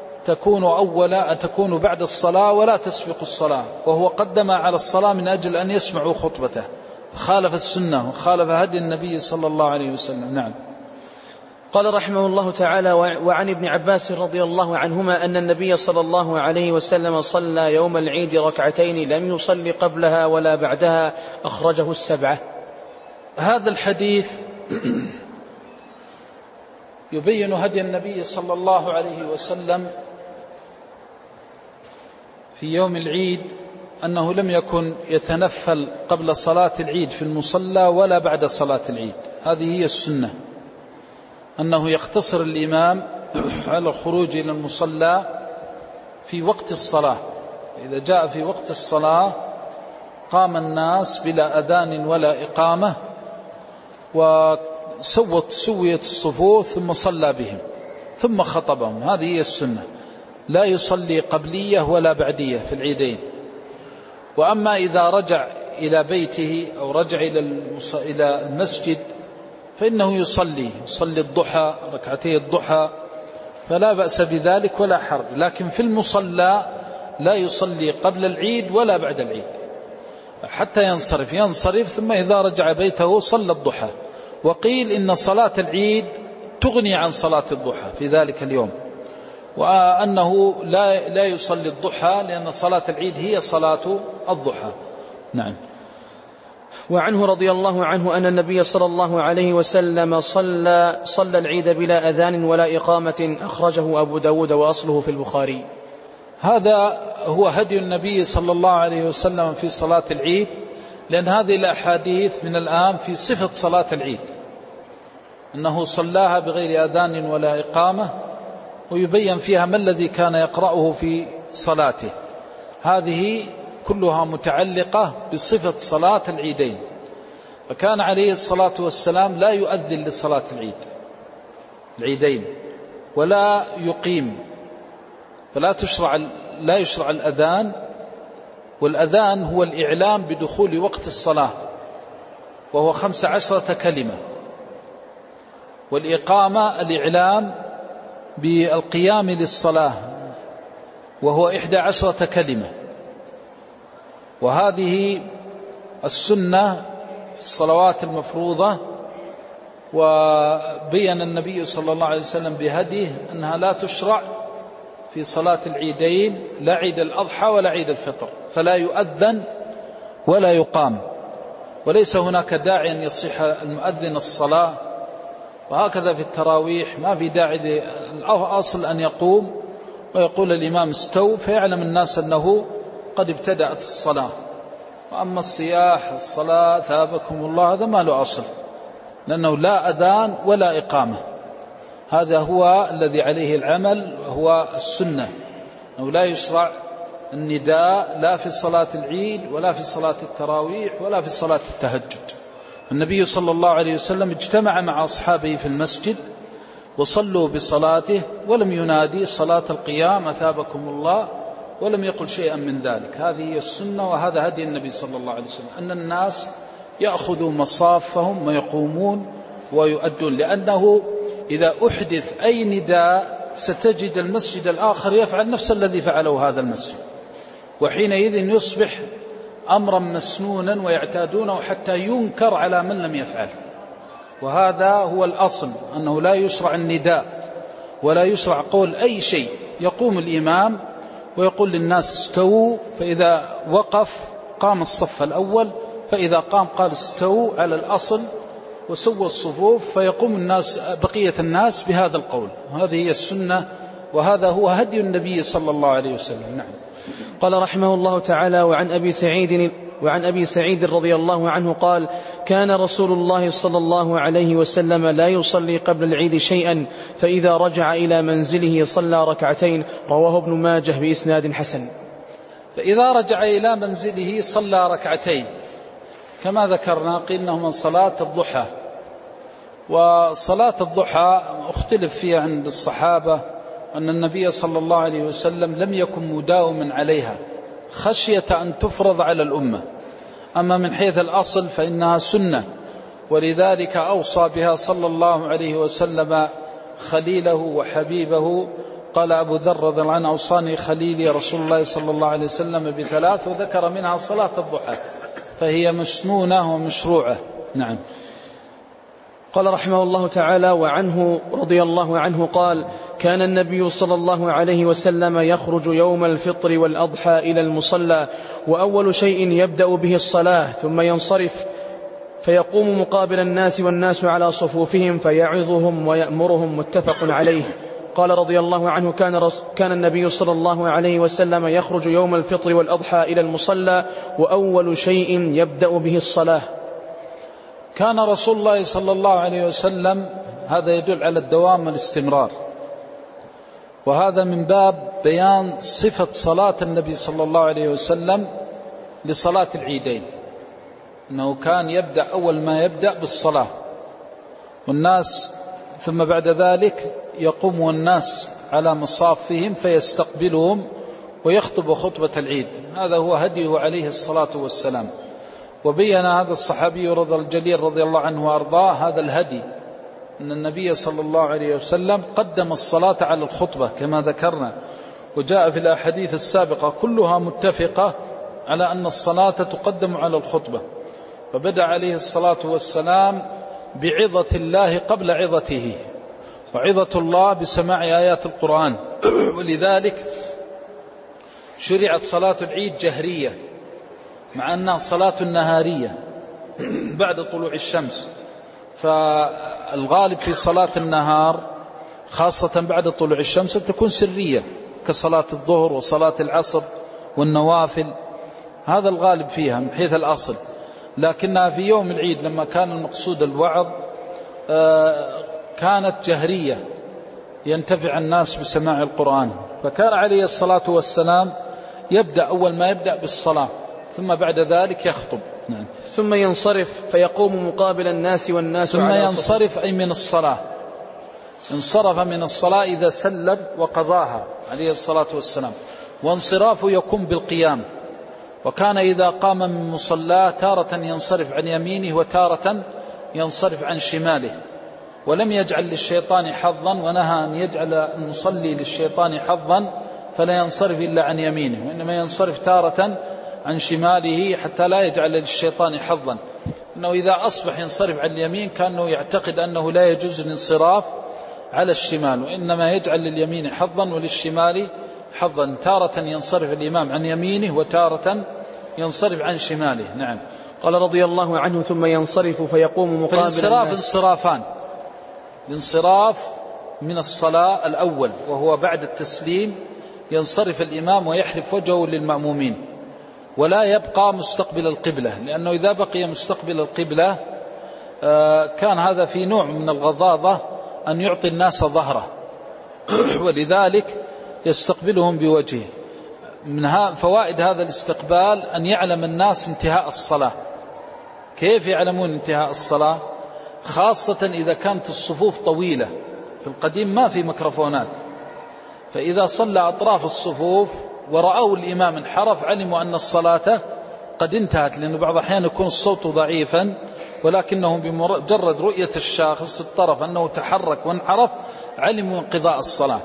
تكون بعد الصلاة ولا تسبق الصلاة، وهو قدم على الصلاة من أجل أن يسمعوا خطبته، فخالف السنة وخالف هدي النبي صلى الله عليه وسلم. نعم. قال رحمه الله تعالى: وعن ابن عباس رضي الله عنهما أن النبي صلى الله عليه وسلم صلى يوم العيد ركعتين لم يصلي قبلها ولا بعدها، أخرجه السبعة. هذا الحديث يبين هدي النبي صلى الله عليه وسلم في يوم العيد، أنه لم يكن يتنفل قبل صلاة العيد في المصلى ولا بعد صلاة العيد. هذه هي السنة، أنه يقتصر الإمام على الخروج إلى المصلى في وقت الصلاة. إذا جاء في وقت الصلاة قام الناس بلا أذان ولا إقامة، وسويت الصفوف، ثم صلى بهم ثم خطبهم. هذه هي السنة، لا يصلي قبلية ولا بعدية في العيدين. وأما إذا رجع إلى بيته أو رجع إلى المسجد فإنه يصلي الضحى، ركعتي الضحى، فلا بأس بذلك ولا حرج. لكن في المصلى لا يصلي قبل العيد ولا بعد العيد حتى ينصرف ثم إذا رجع بيته صلى الضحى. وقيل إن صلاة العيد تغني عن صلاة الضحى في ذلك اليوم، وأنه لا يصلي الضحى لأن صلاة العيد هي صلاة الضحى. نعم. وعنه رضي الله عنه أن النبي صلى الله عليه وسلم صلى العيد بلا أذان ولا إقامة، أخرجه أبو داود وأصله في البخاري. هذا هو هدي النبي صلى الله عليه وسلم في صلاة العيد، لأن هذه الأحاديث من الآن في صفة صلاة العيد، أنه صلاها بغير أذان ولا إقامة، ويبين فيها ما الذي كان يقرأه في صلاته. هذه كلها متعلقة بصفة صلاة العيدين. فكان عليه الصلاة والسلام لا يؤذن لصلاة العيدين ولا يقيم، لا يشرع الأذان. والأذان هو الإعلام بدخول وقت الصلاة، وهو 15 كلمة. والإقامة الإعلام بالقيام للصلاة، وهو 11 كلمة. وهذه السنة في الصلوات المفروضة. وبين النبي صلى الله عليه وسلم بهديه أنها لا تشرع في صلاة العيدين، لا عيد الأضحى ولا عيد الفطر، فلا يؤذن ولا يقام، وليس هناك داعي أن يصح المؤذن الصلاة. وهكذا في التراويح ما في داعي، الأصل أن يقوم ويقول الإمام استو، فيعلم الناس أنه قد ابتدأت الصلاة. وأما الصياح الصلاة ثابكم الله هذا ما له أصل، لأنه لا أذان ولا إقامة. هذا هو الذي عليه العمل وهو السنة، أنه لا يشرع النداء لا في صلاة العيد ولا في صلاة التراويح ولا في صلاة التهجد. النبي صلى الله عليه وسلم اجتمع مع أصحابه في المسجد وصلوا بصلاته ولم ينادي صلاة القيام أثابكم الله، ولم يقل شيئا من ذلك. هذه هي السنة وهذا هدي النبي صلى الله عليه وسلم، أن الناس يأخذوا مصافهم ويقومون ويؤدون، لأنه إذا أحدث أي نداء ستجد المسجد الآخر يفعل نفس الذي فعله هذا المسجد، وحينئذ يصبح أمرا مسنونا ويعتادونه حتى ينكر على من لم يفعل. وهذا هو الأصل، أنه لا يشرع النداء ولا يشرع قول أي شيء. يقوم الإمام ويقول للناس استووا، فإذا وقف قام الصف الأول، فإذا قام قال استووا على الأصل وسووا الصفوف، فيقوم الناس بقية الناس بهذا القول. هذه هي السنة وهذا هو هدي النبي صلى الله عليه وسلم. نعم. قال رحمه الله تعالى: وعن أبي سعيد رضي الله عنه قال: كان رسول الله صلى الله عليه وسلم لا يصلي قبل العيد شيئا، فإذا رجع إلى منزله صلى ركعتين. رواه ابن ماجه بإسناد حسن. فإذا رجع إلى منزله صلى ركعتين، كما ذكرنا قيل من صلاة الضحى. وصلاة الضحى اختلف فيها عند الصحابة، أن النبي صلى الله عليه وسلم لم يكن مداوما عليها خشية أن تفرض على الأمة. أما من حيث الأصل فإنها سنة، ولذلك أوصى بها صلى الله عليه وسلم خليله وحبيبه. قال أبو ذر رضي الله عنه: أوصاني خليلي رسول الله صلى الله عليه وسلم بثلاث، وذكر منها صلاة الضحى، فهي مسنونة ومشروعة. نعم. قال رحمه الله تعالى: وعنه رضي الله عنه قال: كان النبي صلى الله عليه وسلم يخرج يوم الفطر والأضحى إلى المصلى، وأول شيء يبدأ به الصلاة، ثم ينصرف فيقوم مقابل الناس والناس على صفوفهم فيعظهم ويأمرهم. متفق عليه. قال رضي الله عنه: كان النبي صلى الله عليه وسلم يخرج يوم الفطر والأضحى إلى المصلى، وأول شيء يبدأ به الصلاة. كان رسول الله صلى الله عليه وسلم، هذا يدل على الدوام والاستمرار، وهذا من باب بيان صفة صلاة النبي صلى الله عليه وسلم لصلاة العيدين، أنه كان يبدأ أول ما يبدأ بالصلاة والناس، ثم بعد ذلك يقوم الناس على مصافهم فيستقبلهم ويخطب خطبة العيد. هذا هو هديه عليه الصلاة والسلام. وبين هذا الصحابي الجليل رضي الله عنه وأرضاه هذا الهدي، أن النبي صلى الله عليه وسلم قدم الصلاة على الخطبة كما ذكرنا، وجاء في الأحاديث السابقة كلها متفقة على أن الصلاة تقدم على الخطبة. فبدأ عليه الصلاة والسلام بعظة الله قبل عظته، وعظة الله بسماع آيات القرآن، ولذلك شرعت صلاة العيد جهرية مع أنها صلاة نهارية بعد طلوع الشمس. فالغالب في صلاة النهار خاصة بعد طلوع الشمس تكون سرية كصلاة الظهر وصلاة العصر والنوافل، هذا الغالب فيها من حيث الأصل. لكنها في يوم العيد لما كان المقصود الوعظ كانت جهرية ينتفع الناس بسماع القرآن. فكان عليه الصلاة والسلام يبدأ أول ما يبدأ بالصلاة، ثم بعد ذلك يخطب. نعم. ثم ينصرف فيقوم مقابل الناس والناس ثم ينصرف أي من الصلاة، انصرف من الصلاة إذا سلم وقضاها عليه الصلاة والسلام. وانصرافه يكون بالقيام، وكان إذا قام من مصلاه تارة ينصرف عن يمينه وتارة ينصرف عن شماله، ولم يجعل للشيطان حظا، ونهى أن يجعل المصلي للشيطان حظا فلا ينصرف إلا عن يمينه، وإنما ينصرف تارة عن شماله حتى لا يجعل للشيطان حظا. إنه إذا أصبح ينصرف عن اليمين كأنه يعتقد أنه لا يجوز الانصراف على الشمال، وإنما يجعل لليمين حظا وللشمال حظا. تارة ينصرف الإمام عن يمينه وتارة ينصرف عن شماله. نعم. قال رضي الله عنه: ثم ينصرف فيقوم مقابل الناس. فالانصراف انصرافان: الانصراف من الصلاة الأول وهو بعد التسليم، ينصرف الإمام ويحرف وجهه للمأمومين، ولا يبقى مستقبل القبلة، لأنه إذا بقي مستقبل القبلة كان هذا في نوع من الغضاضة أن يعطي الناس ظهره، ولذلك يستقبلهم بوجهه. من فوائد هذا الاستقبال أن يعلم الناس انتهاء الصلاة. كيف يعلمون انتهاء الصلاة؟ خاصة إذا كانت الصفوف طويلة. في القديم ما في ميكروفونات، فإذا صلى أطراف الصفوف ورأوا الإمام انحرف علموا أن الصلاة قد انتهت، لأنه بعض الأحيان يكون الصوت ضعيفا ولكنهم بمجرد رؤية الشاخص الطرف أنه تحرك وانحرف علموا انقضاء الصلاة.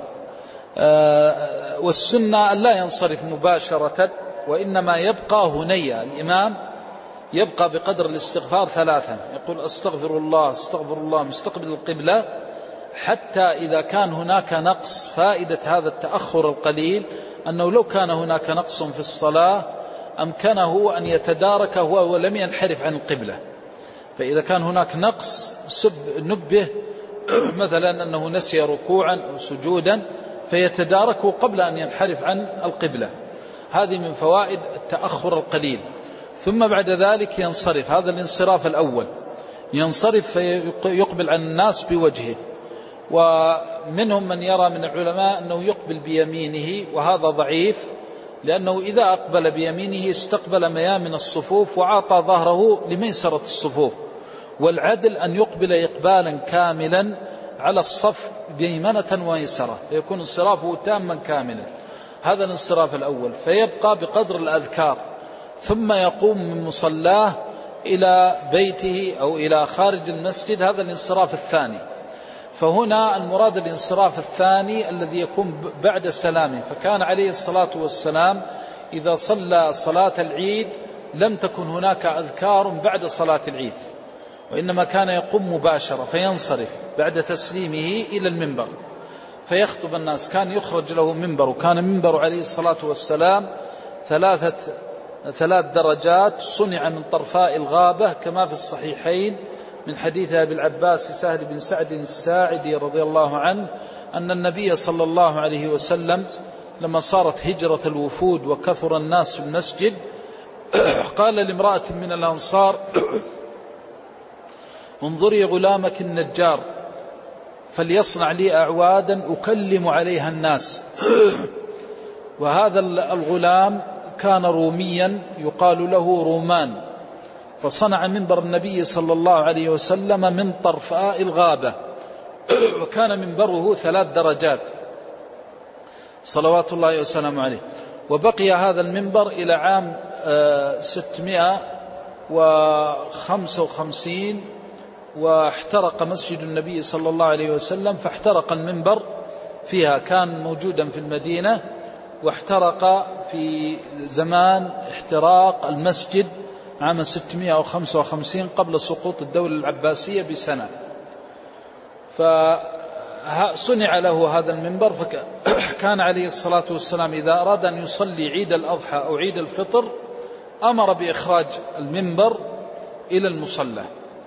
والسنة أن لا ينصرف مباشرة، وإنما يبقى هنيا. الإمام يبقى بقدر الاستغفار 3، يقول أستغفر الله أستغفر الله مستقبل القبلة، حتى إذا كان هناك نقص. فائدة هذا التأخر القليل أنه لو كان هناك نقص في الصلاة أمكنه أن يتداركه ولم ينحرف عن القبلة. فإذا كان هناك نقص نبه مثلا أنه نسي ركوعا أو سجودا فيتداركه قبل أن ينحرف عن القبلة. هذه من فوائد التأخر القليل. ثم بعد ذلك ينصرف، هذا الانصراف الأول، ينصرف فيقبل عن الناس بوجهه. ومنهم من يرى من العلماء أنه يقبل بيمينه، وهذا ضعيف، لأنه إذا أقبل بيمينه استقبل ميامن الصفوف وعطى ظهره لميسرة الصفوف. والعدل أن يقبل إقبالا كاملا على الصف بيمنة ويسرة، فيكون انصرافه تاما كاملا. هذا الانصراف الأول. فيبقى بقدر الأذكار، ثم يقوم من مصلاه إلى بيته أو إلى خارج المسجد. هذا الانصراف الثاني. فهنا المراد الانصراف الثاني الذي يكون بعد سلامه. فكان عليه الصلاة والسلام إذا صلى صلاة العيد لم تكن هناك أذكار بعد صلاة العيد، وإنما كان يقوم مباشرة فينصرف بعد تسليمه إلى المنبر فيخطب الناس. كان يخرج له منبر، وكان منبر عليه الصلاة والسلام 3 درجات صنع من طرفاء الغابة، كما في الصحيحين من حديث أبي العباس سهل بن سعد الساعدي رضي الله عنه أن النبي صلى الله عليه وسلم لما صارت هجرة الوفود وكثر الناس في المسجد قال لامرأة من الأنصار: انظري غلامك النجار فليصنع لي أعوادا أكلم عليها الناس. وهذا الغلام كان روميا يقال له رومان، فصنع منبر النبي صلى الله عليه وسلم من طرفاء الغابة، وكان منبره 3 درجات صلوات الله وسلامه عليه. وبقي هذا المنبر إلى عام 655 واحترق مسجد النبي صلى الله عليه وسلم، فاحترق المنبر فيها. كان موجودا في المدينة واحترق في زمان احتراق المسجد عام 655 قبل سقوط الدولة العباسية بسنة. فصنع له هذا المنبر. فكان عليه الصلاة والسلام إذا أراد أن يصلي عيد الأضحى أو عيد الفطر أمر بإخراج المنبر إلى المصلى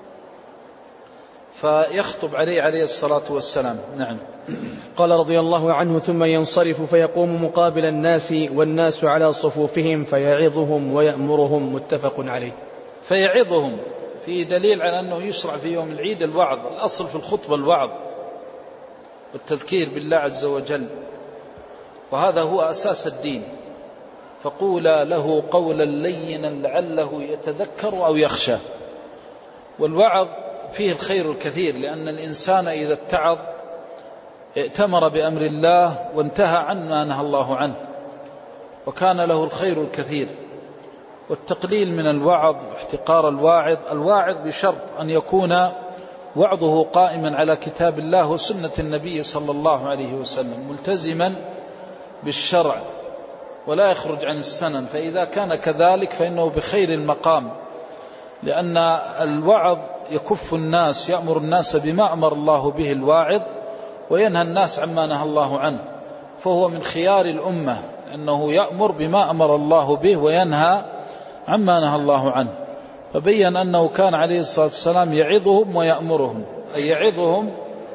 فيخطب عليه الصلاة والسلام. نعم. قال رضي الله عنه: ثم ينصرف فيقوم مقابل الناس والناس على صفوفهم فيعظهم ويأمرهم. متفق عليه. فيعظهم في دليل على أنه يشرع في يوم العيد الوعظ. الأصل في الخطبة الوعظ والتذكير بالله عز وجل، وهذا هو أساس الدين. فقولا له قولا لينا لعله يتذكر أو يخشى. والوعظ فيه الخير الكثير، لأن الإنسان إذا اتعظ ائتمر بأمر الله وانتهى عما نهى الله عنه، وكان له الخير الكثير. والتقليل من الوعظ واحتقار الواعظ بشرط أن يكون وعظه قائما على كتاب الله وسنة النبي صلى الله عليه وسلم، ملتزما بالشرع ولا يخرج عن السنن. فإذا كان كذلك فإنه بخير المقام، لأن الوعظ يكف الناس، يأمر الناس بما أمر الله به الواعظ وينهى الناس عما نهى الله عنه. فهو من خيار الأمة أنه يأمر بما أمر الله به وينهى عما نهى الله عنه. فبين أنه كان عليه الصلاة والسلام يعظهم ويأمرهم، أي يعظهم،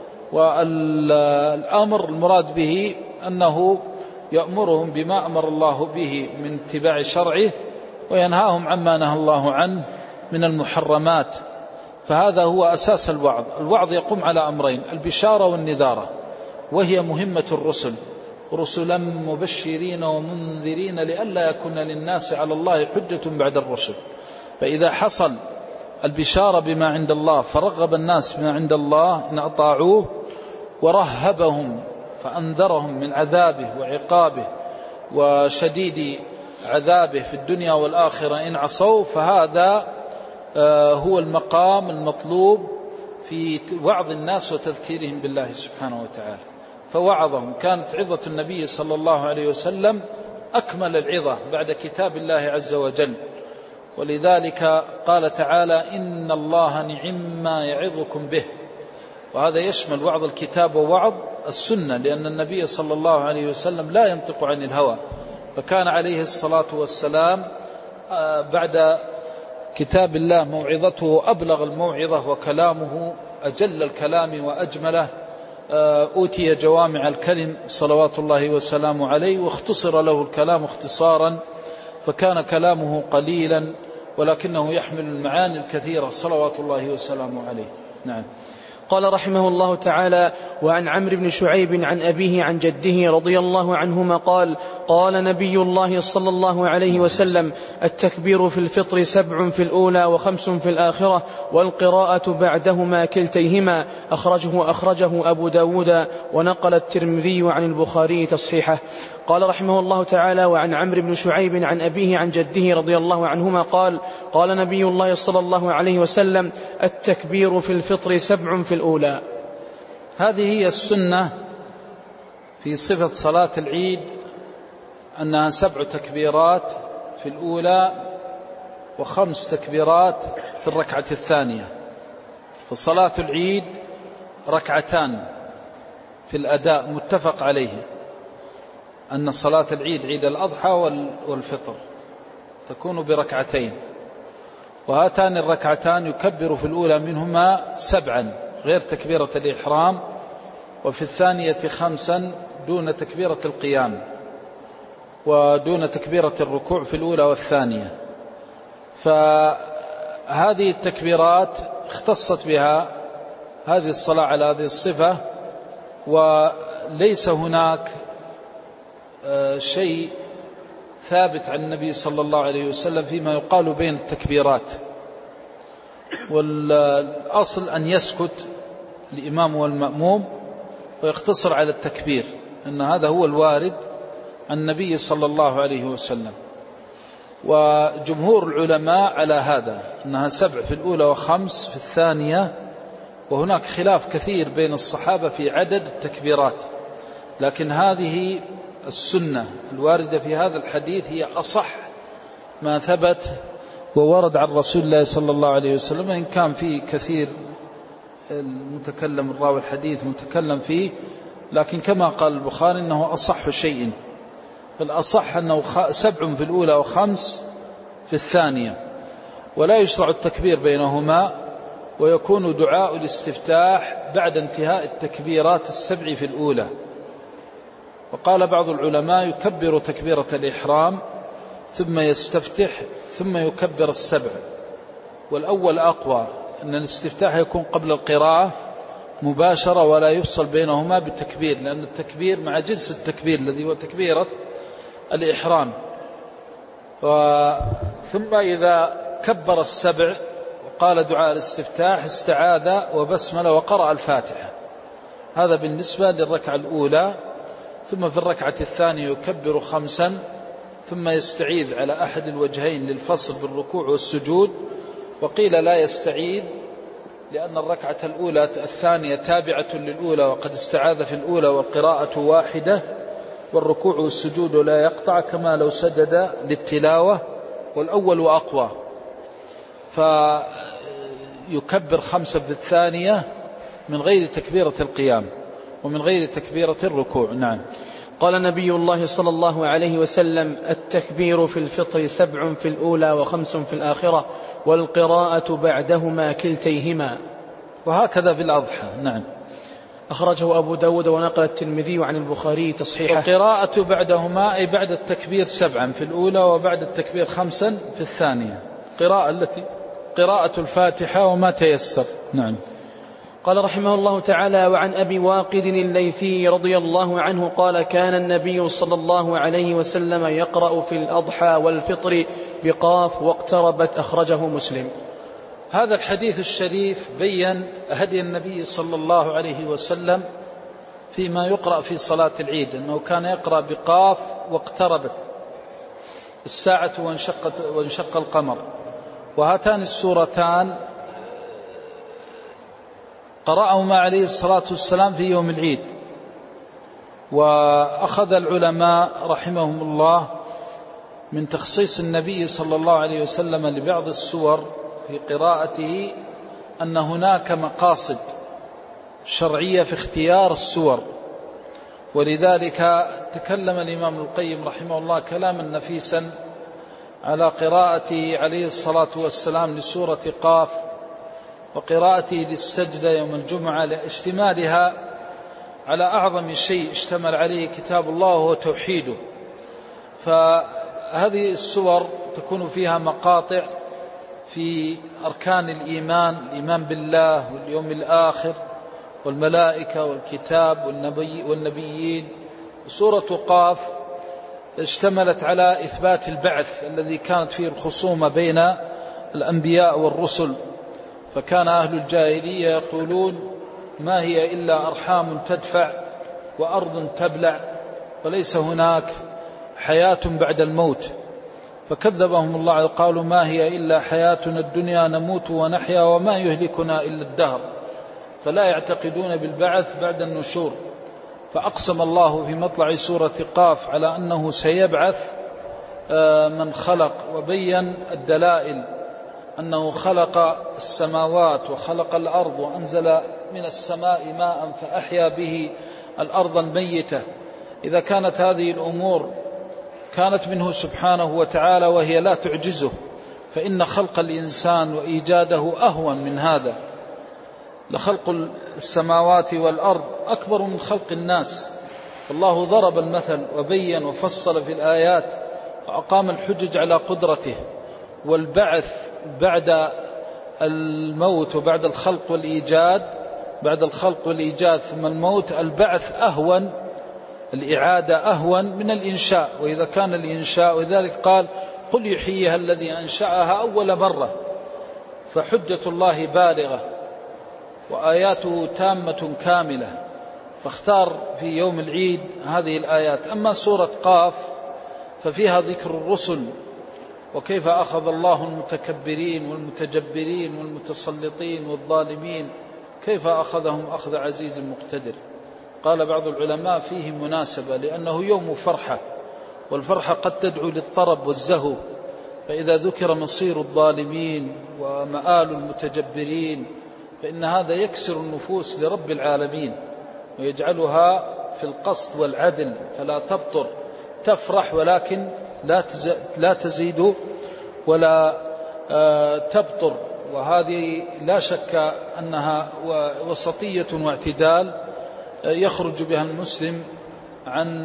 والأمر المراد به أنه يأمرهم بما أمر الله به من اتباع شرعه، وينهاهم عما نهى الله عنه من المحرمات. فهذا هو أساس الوعظ. الوعظ يقوم على أمرين: البشارة والنذارة، وهي مهمة الرسل، رسلا مبشرين ومنذرين لئلا يكون للناس على الله حجة بعد الرسل. فإذا حصل البشارة بما عند الله فرغب الناس بما عند الله إن أطاعوه، ورهبهم فأنذرهم من عذابه وعقابه وشديد عذابه في الدنيا والآخرة إن عصوا، فهذا هو المقام المطلوب في وعظ الناس وتذكيرهم بالله سبحانه وتعالى. فوعظهم، كانت عظة النبي صلى الله عليه وسلم أكمل العظة بعد كتاب الله عز وجل. ولذلك قال تعالى: إن الله نعم ما يعظكم به. وهذا يشمل وعظ الكتاب ووعظ السنة، لأن النبي صلى الله عليه وسلم لا ينطق عن الهوى، فكان عليه الصلاة والسلام بعد كتاب الله موعظته أبلغ الموعظة، وكلامه أجل الكلام وأجمله. أوتي جوامع الكلم صلوات الله وسلامه عليه، واختصر له الكلام اختصارا، فكان كلامه قليلا ولكنه يحمل المعاني الكثيرة صلوات الله وسلامه عليه. نعم. قال رحمه الله تعالى: وعن عمرو بن شعيب عن أبيه عن جده رضي الله عنهما قال: قال نبي الله صلى الله عليه وسلم: التكبير في الفطر 7 في الأولى و5 في الآخرة، والقراءة بعدهما كلتيهما. أخرجه أبو داود، ونقل الترمذي عن البخاري تصحيحه. قال رحمه الله تعالى: وعن عمرو بن شعيب عن أبيه عن جده رضي الله عنهما قال: قال نبي الله صلى الله عليه وسلم: التكبير في الفطر 7 في الأولى. هذه هي السنة في صفة صلاة العيد، أنها 7 تكبيرات في الأولى و5 تكبيرات في الركعة الثانية. فصلاة العيد 2 ركعتان في الأداء، متفق عليه أن صلاة العيد عيد الأضحى والفطر تكون ب2 وهاتان الركعتان يكبر في الأولى منهما 7 غير تكبيرة الإحرام، وفي الثانية 5 دون تكبيرة القيام ودون تكبيرة الركوع في الأولى والثانية. فهذه التكبيرات اختصت بها هذه الصلاة على هذه الصفة، وليس هناك شيء ثابت عن النبي صلى الله عليه وسلم فيما يقال بين التكبيرات. والأصل أن يسكت الإمام والمأموم ويقتصر على التكبير، أن هذا هو الوارد عن النبي صلى الله عليه وسلم. وجمهور العلماء على هذا، أنها 7 في الأولى و5 في الثانية. وهناك خلاف كثير بين الصحابة في عدد التكبيرات، لكن هذه السنة الواردة في هذا الحديث هي أصح ما ثبت وورد عن رسول الله صلى الله عليه وسلم، إن كان فيه كثير المتكلم الراوي الحديث متكلم فيه، لكن كما قال البخاري إنه أصح شيء. فالأصح أنه 7 في الأولى و5 في الثانية، ولا يشرع التكبير بينهما، ويكون دعاء الاستفتاح بعد انتهاء التكبيرات 7 في الأولى. وقال بعض العلماء يكبر تكبيرة الإحرام ثم يستفتح ثم يكبر 7، والأول أقوى، أن الاستفتاح يكون قبل القراءة مباشرة ولا يفصل بينهما بالتكبير، لأن التكبير مع جنس التكبير الذي هو تكبيرة الإحرام. ثم إذا كبر 7 وقال دعاء الاستفتاح استعاذ وبسمل وقرأ الفاتحة. هذا بالنسبة للركعة الأولى. ثم في الركعة الثانية يكبر 5 ثم يستعيذ على أحد الوجهين للفصل بالركوع والسجود. وقيل لا يستعيذ لأن الركعة الأولى الثانية تابعة للأولى، وقد استعاذ في الأولى والقراءة واحدة، والركوع والسجود لا يقطع كما لو سجد للتلاوة، والأول أقوى. فيكبر 5 في الثانية من غير تكبيرة القيام ومن غير تكبيرة الركوع. نعم. قال نبي الله صلى الله عليه وسلم: التكبير في الفطر 7 في الأولى و5 في الآخرة، والقراءة بعدهما كلتيهما. وهكذا في الأضحى. نعم. أخرجه أبو داود ونقل الترمذي عن البخاري تصحيحه. القراءة بعدهما أي بعد التكبير 7 في الأولى وبعد التكبير 5 في الثانية، قراءة الفاتحة وما تيسر. نعم. قال رحمه الله تعالى: وعن أبي واقد الليثي رضي الله عنه قال: كان النبي صلى الله عليه وسلم يقرأ في الأضحى والفطر بقاف واقتربت. أخرجه مسلم. هذا الحديث الشريف بيّن هدي النبي صلى الله عليه وسلم فيما يقرأ في صلاة العيد، أنه كان يقرأ بقاف واقتربت الساعة وانشق القمر، وهاتان السورتان قرأهما عليه الصلاة والسلام في يوم العيد. وأخذ العلماء رحمهم الله من تخصيص النبي صلى الله عليه وسلم لبعض السور في قراءته أن هناك مقاصد شرعية في اختيار السور، ولذلك تكلم الإمام القيم رحمه الله كلاما نفيسا على قراءته عليه الصلاة والسلام لسورة قاف وقراءته للسجدة يوم الجمعة لاشتمالها على أعظم شيء اشتمل عليه كتاب الله وهو توحيده. فهذه السور تكون فيها مقاطع في أركان الإيمان بالله واليوم الآخر والملائكة والكتاب والنبيين. سورة قاف اشتملت على إثبات البعث الذي كانت فيه الخصومة بين الأنبياء والرسل، فكان أهل الجاهلية يقولون ما هي إلا أرحام تدفع وأرض تبلع وليس هناك حياة بعد الموت، فكذبهم الله قالوا ما هي إلا حياتنا الدنيا نموت ونحيا وما يهلكنا إلا الدهر، فلا يعتقدون بالبعث بعد النشور. فأقسم الله في مطلع سورة قاف على أنه سيبعث من خلق، وبين الدلائل أنه خلق السماوات وخلق الأرض وأنزل من السماء ماء فأحيا به الأرض الميتة. إذا كانت هذه الأمور كانت منه سبحانه وتعالى وهي لا تعجزه، فإن خلق الإنسان وإيجاده أهون من هذا. لخلق السماوات والأرض أكبر من خلق الناس. الله ضرب المثل وبين وفصل في الآيات وأقام الحجج على قدرته. والبعث بعد الموت وبعد الخلق والإيجاد، بعد الخلق والإيجاد ثم الموت، البعث أهون، الإعادة أهون من الإنشاء. وإذا كان الإنشاء، وذلك قال قل يحييها الذي أنشأها أول مرة، فحجة الله بالغة وآياته تامة كاملة، فاختار في يوم العيد هذه الآيات. أما سورة قاف ففيها ذكر الرسل وكيف أخذ الله المتكبرين والمتجبرين والمتسلطين والظالمين، كيف أخذهم أخذ عزيز مقتدر. قال بعض العلماء فيه مناسبة لأنه يوم فرحة، والفرحة قد تدعو للطرب والزهو، فإذا ذكر مصير الظالمين ومآل المتجبرين فإن هذا يكسر النفوس لرب العالمين ويجعلها في القصد والعدل، فلا تبطر، تفرح ولكن لا تزيد ولا تبطر. وهذه لا شك أنها وسطية واعتدال يخرج بها المسلم عن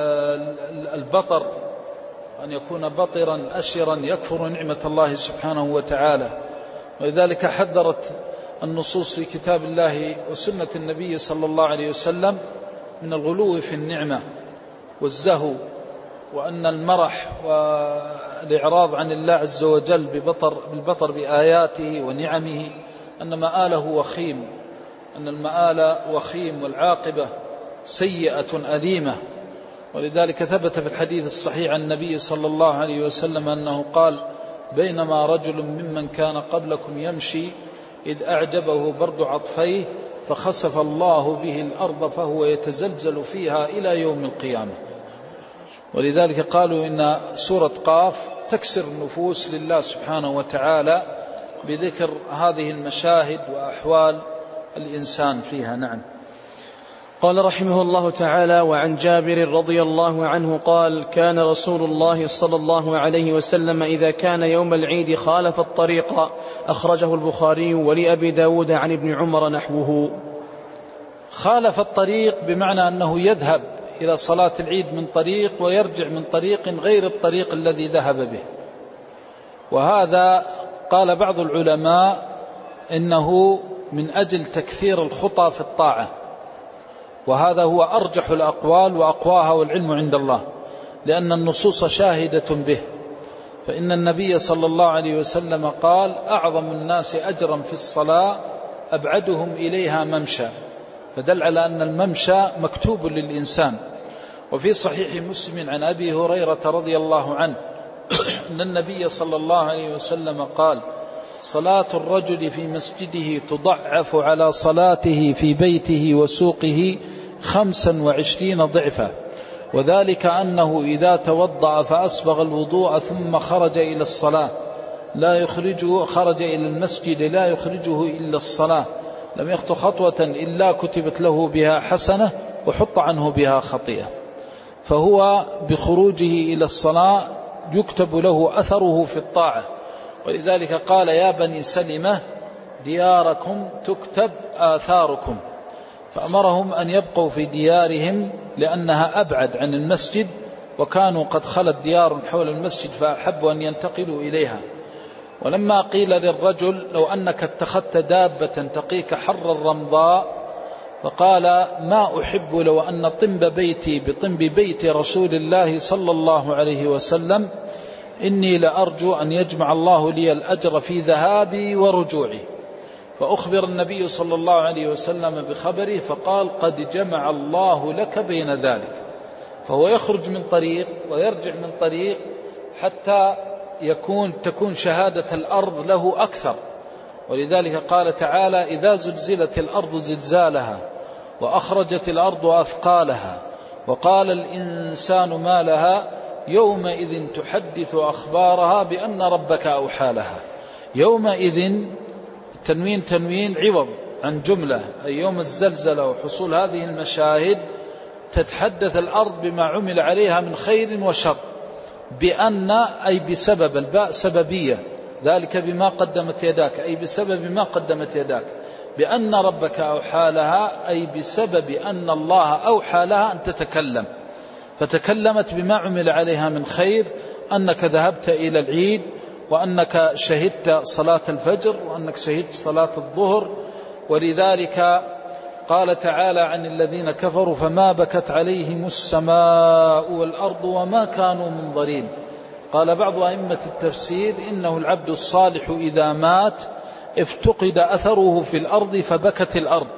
البطر، أن يكون بطرا أشرا يكفر نعمة الله سبحانه وتعالى. ولذلك حذرت النصوص في كتاب الله وسنة النبي صلى الله عليه وسلم من الغلو في النعمة والزهو، وأن المرح والإعراض عن الله عز وجل بالبطر بآياته ونعمه أن مآله وخيم، أن المآل وخيم والعاقبة سيئة أليمة. ولذلك ثبت في الحديث الصحيح عن النبي صلى الله عليه وسلم أنه قال بينما رجل ممن كان قبلكم يمشي إذ أعجبه برد عطفيه فخسف الله به الأرض فهو يتزلزل فيها إلى يوم القيامة. ولذلك قالوا إن سورة قاف تكسر النفوس لله سبحانه وتعالى بذكر هذه المشاهد وأحوال الإنسان فيها. نعم. قال رحمه الله تعالى: وعن جابر رضي الله عنه قال: كان رسول الله صلى الله عليه وسلم إذا كان يوم العيد خالف الطريق. أخرجه البخاري ولأبي داود عن ابن عمر نحوه. خالف الطريق بمعنى أنه يذهب إلى صلاة العيد من طريق ويرجع من طريق غير الطريق الذي ذهب به. وهذا قال بعض العلماء إنه من أجل تكثير الخطى في الطاعة، وهذا هو أرجح الأقوال وأقواها والعلم عند الله، لأن النصوص شاهدة به. فإن النبي صلى الله عليه وسلم قال: أعظم الناس أجرا في الصلاة أبعدهم إليها ممشى، فدل على أن الممشى مكتوب للإنسان. وفي صحيح مسلم عن أبي هريرة رضي الله عنه أن النبي صلى الله عليه وسلم قال: صلاة الرجل في مسجده تضعف على صلاته في بيته وسوقه 25 ضعفا، وذلك أنه إذا توضأ فأسبغ الوضوء ثم خرج إلى الصلاة خرج إلى المسجد لا يخرجه إلا الصلاة، لم يخطو خطوة إلا كتبت له بها حسنة وحط عنه بها خطيئة. فهو بخروجه إلى الصلاة يكتب له أثره في الطاعة. ولذلك قال: يا بني سلمة دياركم تكتب آثاركم، فأمرهم أن يبقوا في ديارهم لأنها أبعد عن المسجد، وكانوا قد خلت ديار حول المسجد فأحبوا أن ينتقلوا إليها. ولما قيل للرجل: لو أنك اتخذت دابة تقيك حر الرمضاء، فقال: ما أحب لو أن طنب بيتي بطنب بيت رسول الله صلى الله عليه وسلم، إني لأرجو أن يجمع الله لي الأجر في ذهابي ورجوعي. فأخبر النبي صلى الله عليه وسلم بخبره فقال: قد جمع الله لك بين ذلك. فهو يخرج من طريق ويرجع من طريق حتى تكون شهادة الأرض له أكثر. ولذلك قال تعالى: إذا زلزلت الأرض زلزالها وأخرجت الأرض أثقالها وقال الإنسان ما لها يومئذ تحدث أخبارها بأن ربك أوحى لها. يومئذ تنوين عوض عن جملة، أي يوم الزلزلة وحصول هذه المشاهد تتحدث الأرض بما عمل عليها من خير وشر. بأن أي بسبب، الباء سببية، ذلك بما قدمت يداك، أي بسبب ما قدمت يداك. بأن ربك أوحى لها أي بسبب أن الله أوحى لها أن تتكلم، فتكلمت بما عمل عليها من خير، أنك ذهبت إلى العيد، وأنك شهدت صلاة الفجر، وأنك شهدت صلاة الظهر. ولذلك قال تعالى عن الذين كفروا: فما بكت عليهم السماء والأرض وما كانوا منظرين. قال بعض أئمة التفسير: إنه العبد الصالح إذا مات افتقد أثره في الأرض فبكت الأرض.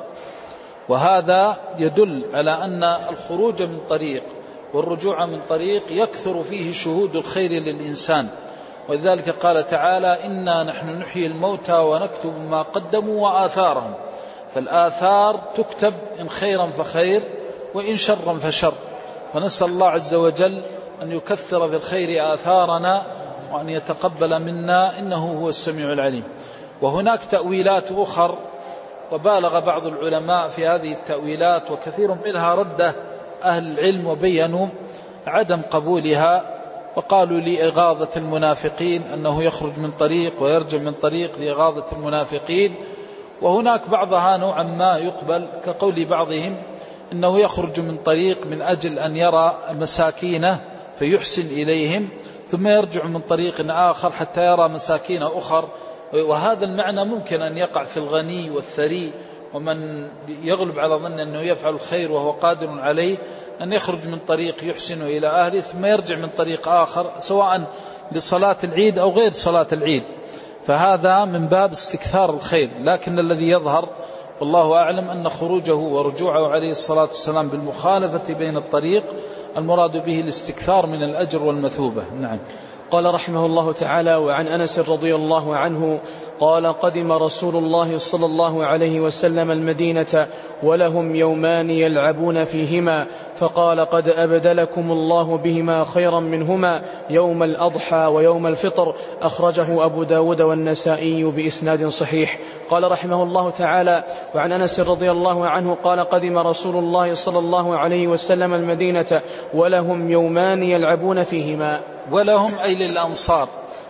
وهذا يدل على أن الخروج من طريق والرجوع من طريق يكثر فيه شهود الخير للإنسان. ولذلك قال تعالى: إنا نحن نحيي الموتى ونكتب ما قدموا وآثارهم. فالآثار تكتب إن خيرا فخير وإن شرا فشر. ونسأل الله عز وجل أن يكثر في الخير آثارنا وأن يتقبل منا، إنه هو السميع العليم. وهناك تأويلات أخر، وبالغ بعض العلماء في هذه التأويلات، وكثير منها رده أهل العلم وبينوا عدم قبولها، وقالوا لإغاظة المنافقين أنه يخرج من طريق ويرجع من طريق لإغاظة المنافقين. وهناك بعضها نوعا ما يقبل، كقول بعضهم إنه يخرج من طريق من أجل أن يرى مساكينه فيحسن إليهم، ثم يرجع من طريق آخر حتى يرى مساكين أخر. وهذا المعنى ممكن أن يقع في الغني والثري، ومن يغلب على ظن أنه يفعل الخير وهو قادر عليه، أن يخرج من طريق يحسن إلى أهله ثم يرجع من طريق آخر، سواء لصلاة العيد أو غير صلاة العيد. فهذا من باب استكثار الخير. لكن الذي يظهر والله أعلم أن خروجه ورجوعه عليه الصلاة والسلام بالمخالفة بين الطريق المراد به الاستكثار من الأجر والمثوبة. نعم. قال رحمه الله تعالى: وعن أنس رضي الله عنه قال: قدم رسول الله صلى الله عليه وسلم المدينة ولهم يومان يلعبون فيهما، فقال: قد أبدلكم الله بهما خيرا منهما، يوم الأضحى ويوم الفطر. أخرجه أبو داود والنسائي بإسناد صحيح. قال رحمه الله تعالى: وعن أنس رضي الله عنه قال: قدم رسول الله صلى الله عليه وسلم المدينة ولهم يومان يلعبون فيهما. ولهم أي للأنصار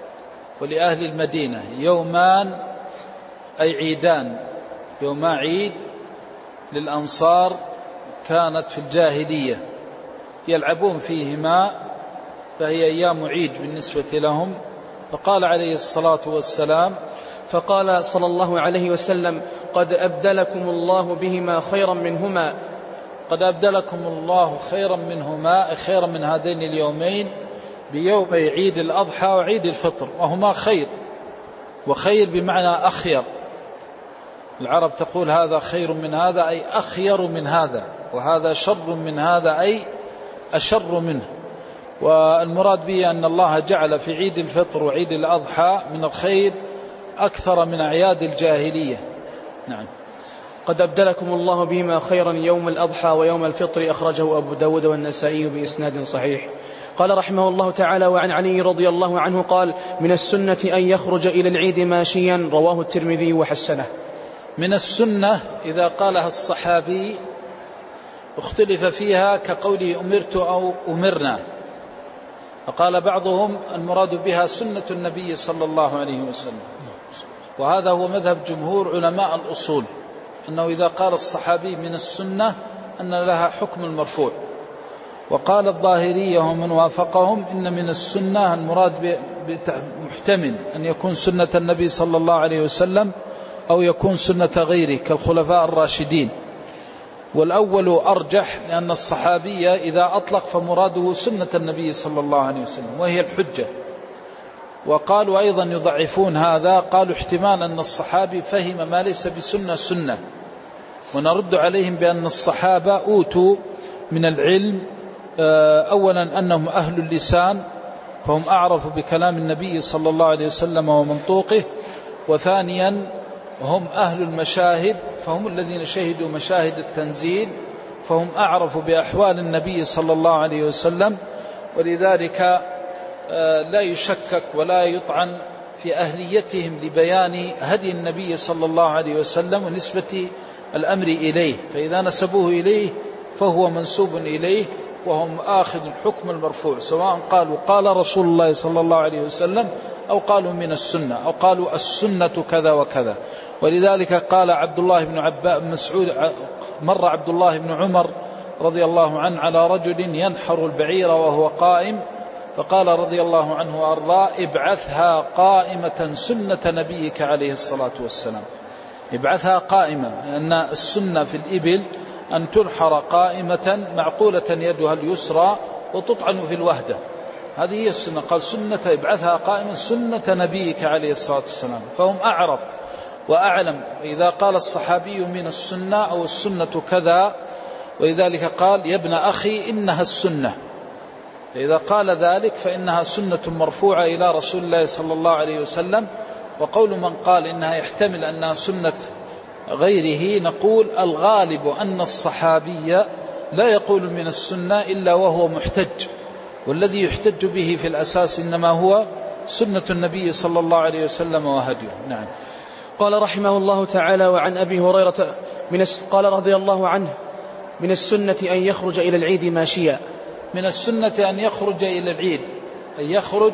ولأهل المدينة يومان أي عيدان، يوم عيد للأنصار كانت في الجاهلية يلعبون فيهما، فهي أيام عيد بالنسبة لهم. فقال عليه الصلاة والسلام فقال صلى الله عليه وسلم: قد أبدلكم الله بهما خيرا منهما. قد أبدلكم الله خيرا منهما، خيرا من هذين اليومين، بيوم عيد الأضحى وعيد الفطر، وهما خير. وخير بمعنى أخير. العرب تقول هذا خير من هذا أي أخير من هذا، وهذا شر من هذا أي أشر منه. والمراد به أن الله جعل في عيد الفطر وعيد الأضحى من الخير أكثر من أعياد الجاهلية. نعم. قد أبدلكم الله بهما خيرا يوم الأضحى ويوم الفطر، أخرجه أبو داود والنسائي بإسناد صحيح. قال رحمه الله تعالى: وعن علي رضي الله عنه قال: من السنة أن يخرج إلى العيد ماشيا، رواه الترمذي وحسنه. من السنة إذا قالها الصحابي اختلف فيها، كقوله أمرت أو أمرنا، فقال بعضهم المراد بها سنة النبي صلى الله عليه وسلم، وهذا هو مذهب جمهور علماء الأصول، أنه إذا قال الصحابي من السنة أن لها حكم المرفوع. وقال الظاهرية ومن وافقهم إن من السنة المراد محتمل أن يكون سنة النبي صلى الله عليه وسلم أو يكون سنة غيره كالخلفاء الراشدين. والأول أرجح، لأن الصحابية إذا أطلق فمراده سنة النبي صلى الله عليه وسلم وهي الحجة. وقالوا أيضا يضعفون هذا، قالوا احتمال أن الصحابي فهم ما ليس بسنة سنة، ونرد عليهم بأن الصحابة أوتوا من العلم أولا أنهم أهل اللسان، فهم أعرفوا بكلام النبي صلى الله عليه وسلم ومنطوقه، وثانيا هم أهل المشاهد، فهم الذين شهدوا مشاهد التنزيل، فهم أعرفوا بأحوال النبي صلى الله عليه وسلم، ولذلك لا يشكك ولا يطعن في أهليتهم لبيان هدي النبي صلى الله عليه وسلم ونسبة الأمر إليه، فإذا نسبوه إليه فهو منسوب إليه، وهم آخذ الحكم المرفوع، سواء قالوا قال رسول الله صلى الله عليه وسلم أو قالوا من السنة أو قالوا السنة كذا وكذا. ولذلك قال عبد الله بن مسعود: مر عبد الله بن عمر رضي الله عنه على رجل ينحر البعير وهو قائم، فقال رضي الله عنه وأرضاه: ابعثها قائمة سنة نبيك عليه الصلاة والسلام. ابعثها قائمة، لأن السنة في الإبل أن تنحر قائمة معقولة يدها اليسرى وتطعن في الوهدة، هذه هي السنة. قال سنة ابعثها قائمة سنة نبيك عليه الصلاة والسلام، فهم أعرف وأعلم. إذا قال الصحابي من السنة أو السنة كذا، ولذلك قال: يا ابن أخي إنها السنة. فإذا قال ذلك فإنها سنة مرفوعة إلى رسول الله صلى الله عليه وسلم. وقول من قال إنها يحتمل أنها سنة غيره، نقول الغالب أن الصحابي لا يقول من السنة إلا وهو محتج، والذي يحتج به في الأساس إنما هو سنة النبي صلى الله عليه وسلم وهديه. نعم. قال رحمه الله تعالى: وعن أبي هريرة قال رضي الله عنه: من السنة أن يخرج إلى العيد ماشيا. من السنة أن يخرج إلى العيد، أن يخرج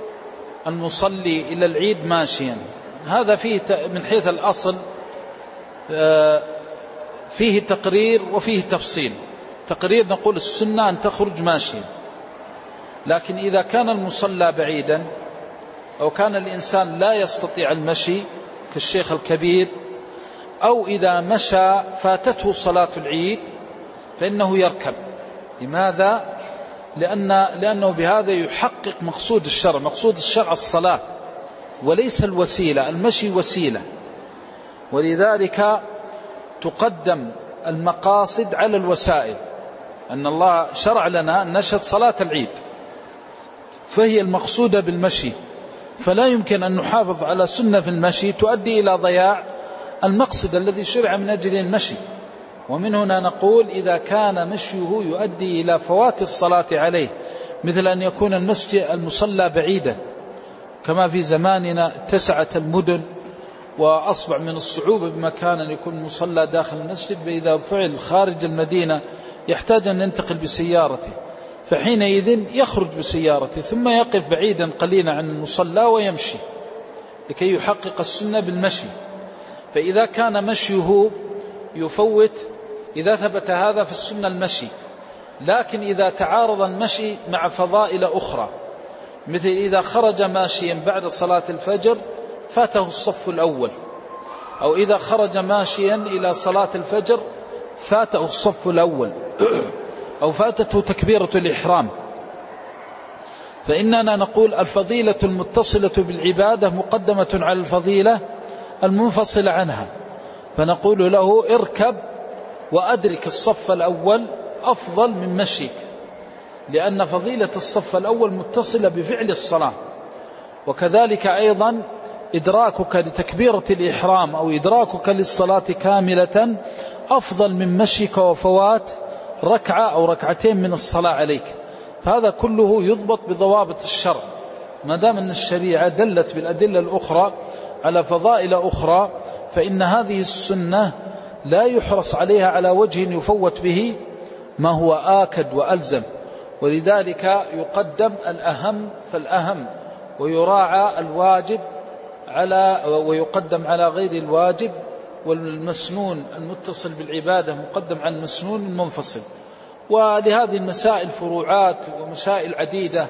المصلي إلى العيد ماشيا. هذا فيه من حيث الأصل فيه تقرير وفيه تفصيل. تقرير نقول السنة أن تخرج ماشيا، لكن إذا كان المصلى بعيدا أو كان الإنسان لا يستطيع المشي كالشيخ الكبير، أو إذا مشى فاتته صلاة العيد فإنه يركب. لماذا؟ لأنه بهذا يحقق مقصود الشرع. مقصود الشرع الصلاة وليس الوسيلة، المشي وسيلة، ولذلك تقدم المقاصد على الوسائل. أن الله شرع لنا أن نشهد صلاة العيد، فهي المقصودة بالمشي، فلا يمكن أن نحافظ على سنة في المشي تؤدي إلى ضياع المقصد الذي شرع من أجل المشي. ومن هنا نقول إذا كان مشيه يؤدي إلى فوات الصلاة عليه، مثل أن يكون المسجد المصلى بعيدا، كما في زماننا اتسعت المدن وأصبح من الصعوبة بمكان أن يكون المصلى داخل المسجد، فإذا فعل خارج المدينة يحتاج أن ينتقل بسيارته، فحينئذ يخرج بسيارته ثم يقف بعيدا قليلا عن المصلى ويمشي لكي يحقق السنة بالمشي. فإذا كان مشيه يفوت إذا ثبت هذا فالسنة المشي. لكن إذا تعارض المشي مع فضائل أخرى، مثل إذا خرج ماشيا بعد صلاة الفجر فاته الصف الأول، أو إذا خرج ماشيا إلى صلاة الفجر فاته الصف الأول، أو فاتته تكبيرة الإحرام، فإننا نقول الفضيلة المتصلة بالعبادة مقدمة على الفضيلة المنفصلة عنها، فنقول له اركب وأدرك الصف الأول أفضل من مشيك، لأن فضيلة الصف الأول متصلة بفعل الصلاة. وكذلك أيضا إدراكك لتكبيرة الإحرام أو إدراكك للصلاة كاملة أفضل من مشيك وفوات ركعة أو ركعتين من الصلاة عليك. فهذا كله يضبط بضوابط الشرع، ما دام أن الشريعة دلت بالأدلة الأخرى على فضائل أخرى، فإن هذه السنة لا يحرص عليها على وجه يفوت به ما هو آكد وألزم، ولذلك يقدم الأهم فالأهم، ويراعى الواجب ويقدم على غير الواجب، والمسنون المتصل بالعبادة مقدم على المسنون المنفصل. ولهذه المسائل فروعات ومسائل عديدة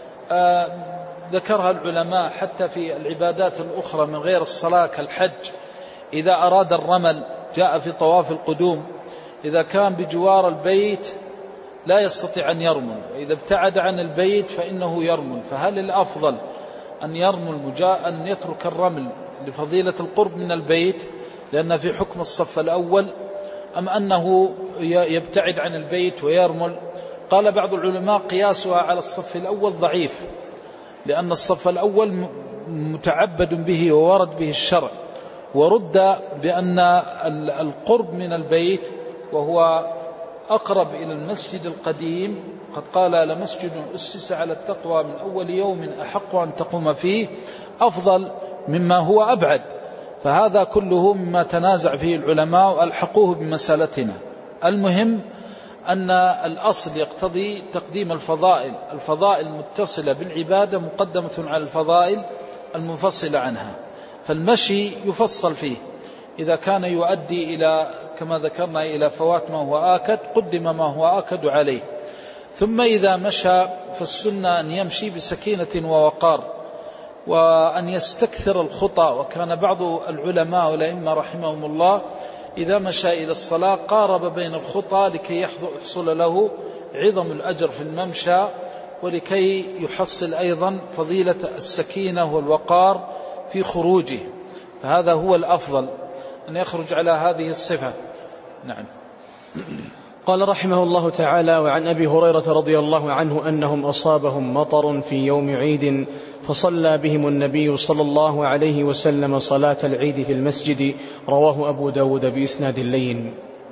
ذكرها العلماء حتى في العبادات الأخرى من غير الصلاة كالحج. إذا أراد الرمل جاء في طواف القدوم، إذا كان بجوار البيت لا يستطيع أن يرمل، وإذا ابتعد عن البيت فإنه يرمل، فهل الأفضل أن يرمل أن يترك الرمل لفضيلة القرب من البيت لأن في حكم الصف الأول، أم أنه يبتعد عن البيت ويرمل؟ قال بعض العلماء قياسها على الصف الأول ضعيف، لأن الصف الأول متعبد به وورد به الشرع، ورد بأن القرب من البيت وهو أقرب إلى المسجد القديم، قد قال لمسجد أسس على التقوى من أول يوم أحق أن تقوم فيه أفضل مما هو أبعد. فهذا كله مما تنازع فيه العلماء وألحقوه بمسألتنا. المهم أن الأصل يقتضي تقديم الفضائل المتصلة بالعبادة مقدمة على الفضائل المنفصلة عنها. فالمشي يفصل فيه، إذا كان يؤدي إلى كما ذكرنا إلى فوات ما هو آكد قدم ما هو آكد عليه. ثم إذا مشى فالسنة أن يمشي بسكينة ووقار، وأن يستكثر الخطى. وكان بعض العلماء والأئمة رحمهم الله إذا مشى إلى الصلاة قارب بين الخطى لكي يحصل له عظم الأجر في الممشى، ولكي يحصل أيضا فضيلة السكينة والوقار في خروجه. فهذا هو الأفضل أن يخرج على هذه الصفة. نعم. قال رحمه الله تعالى: وعن أبي هريرة رضي الله عنه أنهم أصابهم مطر في يوم عيد فصلى بهم النبي صلى الله عليه وسلم صلاة العيد في المسجد. رواه أبو داود بإسناد لين.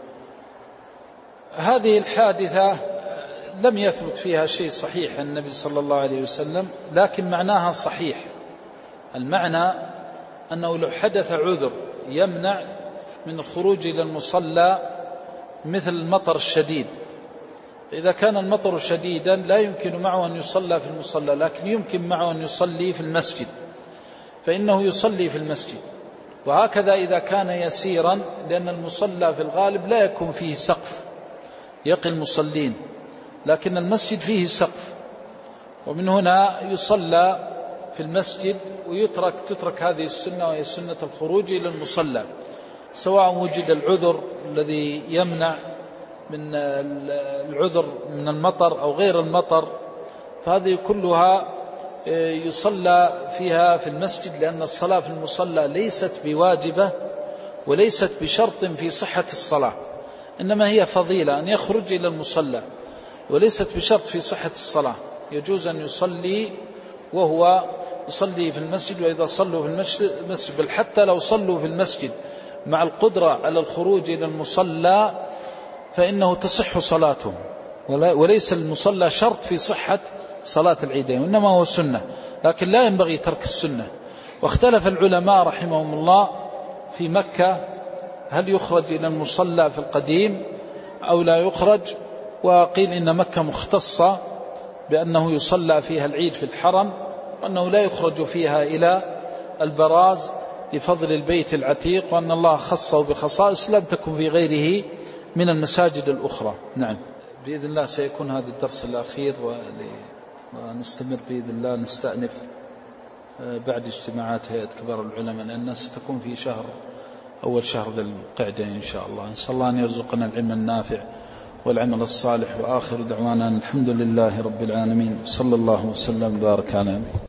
هذه الحادثة لم يثبت فيها شيء صحيح عن النبي صلى الله عليه وسلم، لكن معناها صحيح. المعنى أنه لو حدث عذر يمنع من الخروج إلى المصلى مثل المطر الشديد، إذا كان المطر شديدا لا يمكن معه أن يصلى في المصلى، لكن يمكن معه أن يصلي في المسجد، فإنه يصلي في المسجد. وهكذا إذا كان يسيرا، لأن المصلى في الغالب لا يكون فيه سقف يقي المصلين، لكن المسجد فيه سقف، ومن هنا يصلى في المسجد وتترك هذه السنة، وهي سنة الخروج إلى المصلى، سواء وجد العذر الذي يمنع من العذر من المطر أو غير المطر، فهذه كلها يصلى فيها في المسجد، لأن الصلاة في المصلى ليست بواجبة وليست بشرط في صحة الصلاة، إنما هي فضيلة أن يخرج إلى المصلى، وليست بشرط في صحة الصلاة. يجوز أن يصلي وهو يصلي في المسجد، وإذا صلوا في المسجد بل حتى لو صلوا في المسجد مع القدرة على الخروج إلى المصلى فإنه تصح صلاتهم، وليس المصلى شرط في صحة صلاة العيدين، وإنما هو سنة، لكن لا ينبغي ترك السنة. واختلف العلماء رحمهم الله في مكة هل يخرج إلى المصلى في القديم أو لا يخرج، وقيل إن مكة مختصة بأنه يصلى فيها العيد في الحرم، وأنه لا يخرج فيها إلى البراز لفضل البيت العتيق، وأن الله خصه بخصائص لم تكن في غيره من المساجد الأخرى. نعم، بإذن الله سيكون هذا الدرس الأخير، ونستمر بإذن الله، نستأنف بعد اجتماعات هيئة كبار العلماء، لأنها ستكون في أول شهر ذي القعدة إن شاء الله. نسأل الله أن يرزقنا العلم النافع والعمل الصالح، وآخر دعوانا الحمد لله رب العالمين، صلى الله وسلم وبارك على